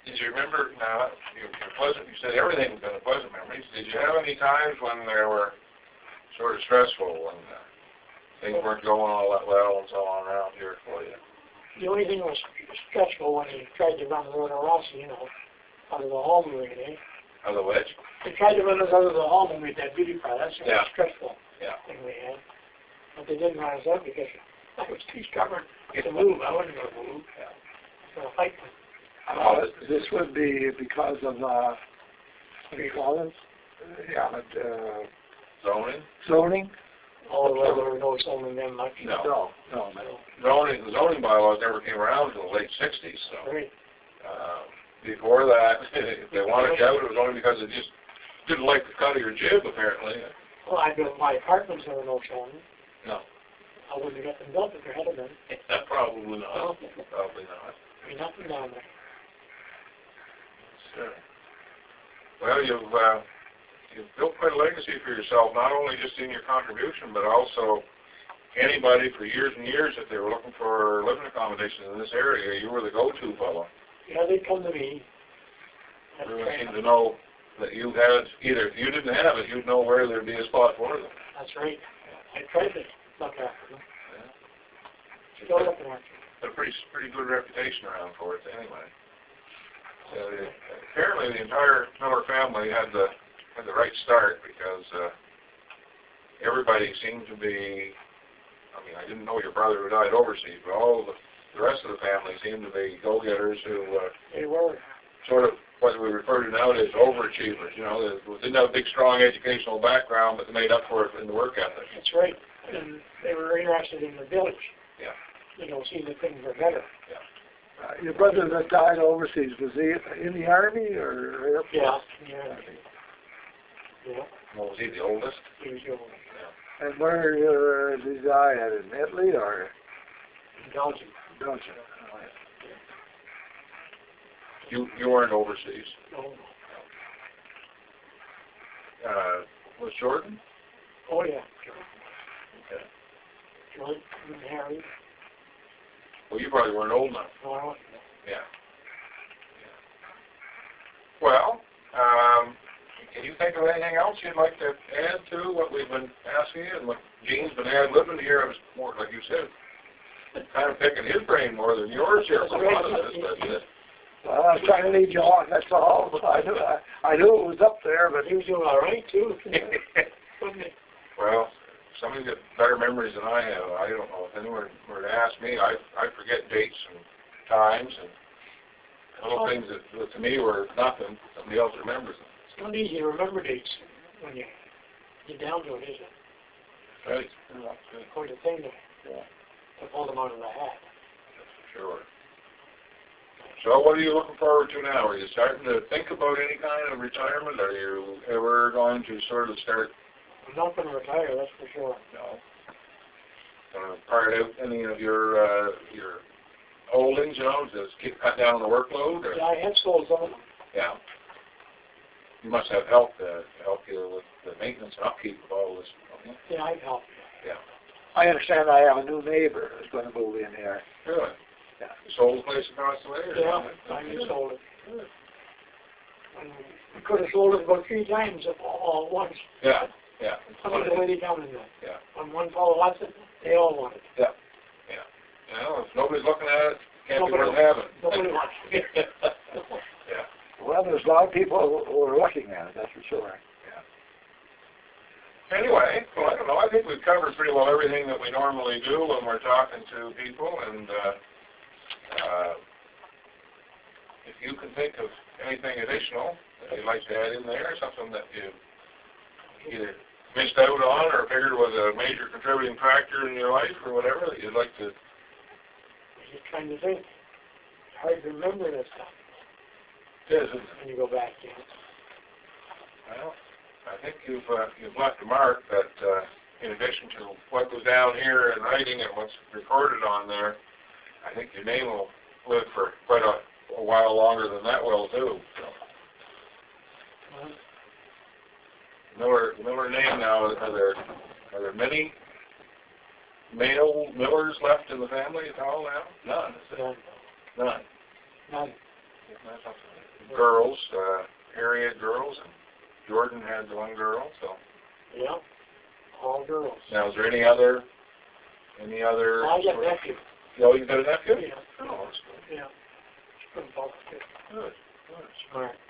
Did you remember, now, you're pleasant, you said everything's been a pleasant memories. Did you have any times when they were sort of stressful and uh, things weren't going all that well and so on around here for you? The only thing that was stressful when he tried to run Lord Rossi, you know, out of the home we had, eh? Out of the which? They tried to run us out of the home when we had that beauty parlor. That's the Yeah. most stressful Yeah. thing we had. But they didn't run us out because I was too stubborn to move. I wasn't going to move. Yeah. So I fight them. Uh, this would be because of, uh, what do you call it? Yeah, but, uh, Zoning? zoning? Oh, well, there were no zoning then much. No. No, no, no. Zoning, the zoning bylaws never came around until the late sixties, so. Right. Uh, before that, if they wanted you out, it was only because they just didn't like the cut of your jib, apparently. Well, I built my apartments, there were no zoning. No. I wouldn't have got them built if there had been. Probably not. No. Probably not. I mean, nothing down there. Sure. Well, you've, uh, you've built quite a legacy for yourself, not only just in your contribution, but also anybody for years and years, if they were looking for living accommodations in this area, you were the go-to fellow. Yeah, they'd come to me. That's Everyone right. seemed to know that you had, either if you didn't have it, you'd know where there'd be a spot for them. That's right. I tried to look after them. Yeah. Still looking after them. Got a pretty, pretty good reputation around for it anyway. So the, apparently the entire Miller family had the, had the right start because uh, everybody seemed to be, I mean, I didn't know your brother who died overseas, but all the, the rest of the family seemed to be go-getters who uh, They were. sort of what we refer to nowadays overachievers. You know, they didn't have a big, strong educational background, but they made up for it in the work ethic. That's right. And they were interested in the village. Yeah. You know, seeing that things were better. Yeah. Uh, your brother that died overseas, was he in the Army or Air Force? Yeah. Yeah. Yeah. What was he, the oldest? He was young. Yeah. And where uh, did he die at, in Italy or In Belgium. Belgium? You, you weren't overseas. No. Uh, was Jordan? Oh, yeah. Okay. George and Harry. Well, you probably weren't old enough. No, I wasn't. Yeah. yeah. Well, um, can you think of anything else you'd like to add to what we've been asking you and what Gene's been ad-libbing here? I was more, like you said, kind of picking his brain more than yours here for a lot of this. But, uh, Well, I was trying to lead you on, that's all. I knew, I, I knew it was up there, but He was doing all right, too. Wasn't he? well, some of you got better memories than I have. I don't know if anyone were to ask me. I I forget dates and times and little things that, that to me were nothing. Somebody else remembers them. It's not easy to remember dates when you get down to it, is it? Right. It's quite a thing to, to pull them out of the hat. Sure. So what are you looking forward to now? Are you starting to think about any kind of retirement? Are you ever going to sort of start, I'm not going to retire, that's for sure. you know, going to part out any of your uh, your holdings, you know, to keep cut down on the workload? Or? Yeah, I have sold some of them. Yeah. You must have help to, to help you with the maintenance and upkeep of all this. don't you? Yeah, I've helped. Yeah. I understand I have a new neighbor who's going to move in here. Really? Yeah. You sold the place across the way? Or Yeah, I just sold it. And we could have sold it about three times at all at once. Yeah. Yeah. Some of the lady down in there. Yeah. When one fellow wants it, they all want it. Yeah. Yeah. You know, if nobody's looking at it, can't Nobody- be worth having. Nobody wants it. Yeah. Well, there's a lot of people who are looking at it, that's for sure. Anyway, well, I don't know. I think we've covered pretty well everything that we normally do when we're talking to people. And uh, uh, if you can think of anything additional that you'd like to add in there, something that you either missed out on or figured was a major contributing factor in your life or whatever that you'd like to. I'm just trying to think. It's hard to remember this stuff Yes, isn't it? when you go back, you know. Well, I think you've uh, you've left a mark that, uh, in addition to what goes down here in writing and what's recorded on there, I think your name will live for quite a, a while longer than that will too. So. Well, Miller Miller name now. Are there are there many male Millers left in the family at all now? None. Is there? none. None. None. girls, uh, area girls, and Jordan had one girl, so. Yeah, all girls. Now, is there any other, any other? I got a nephew. Oh, you got a nephew? Yeah. Oh, that's good. Yeah. From Baltic. Good, good. Smart.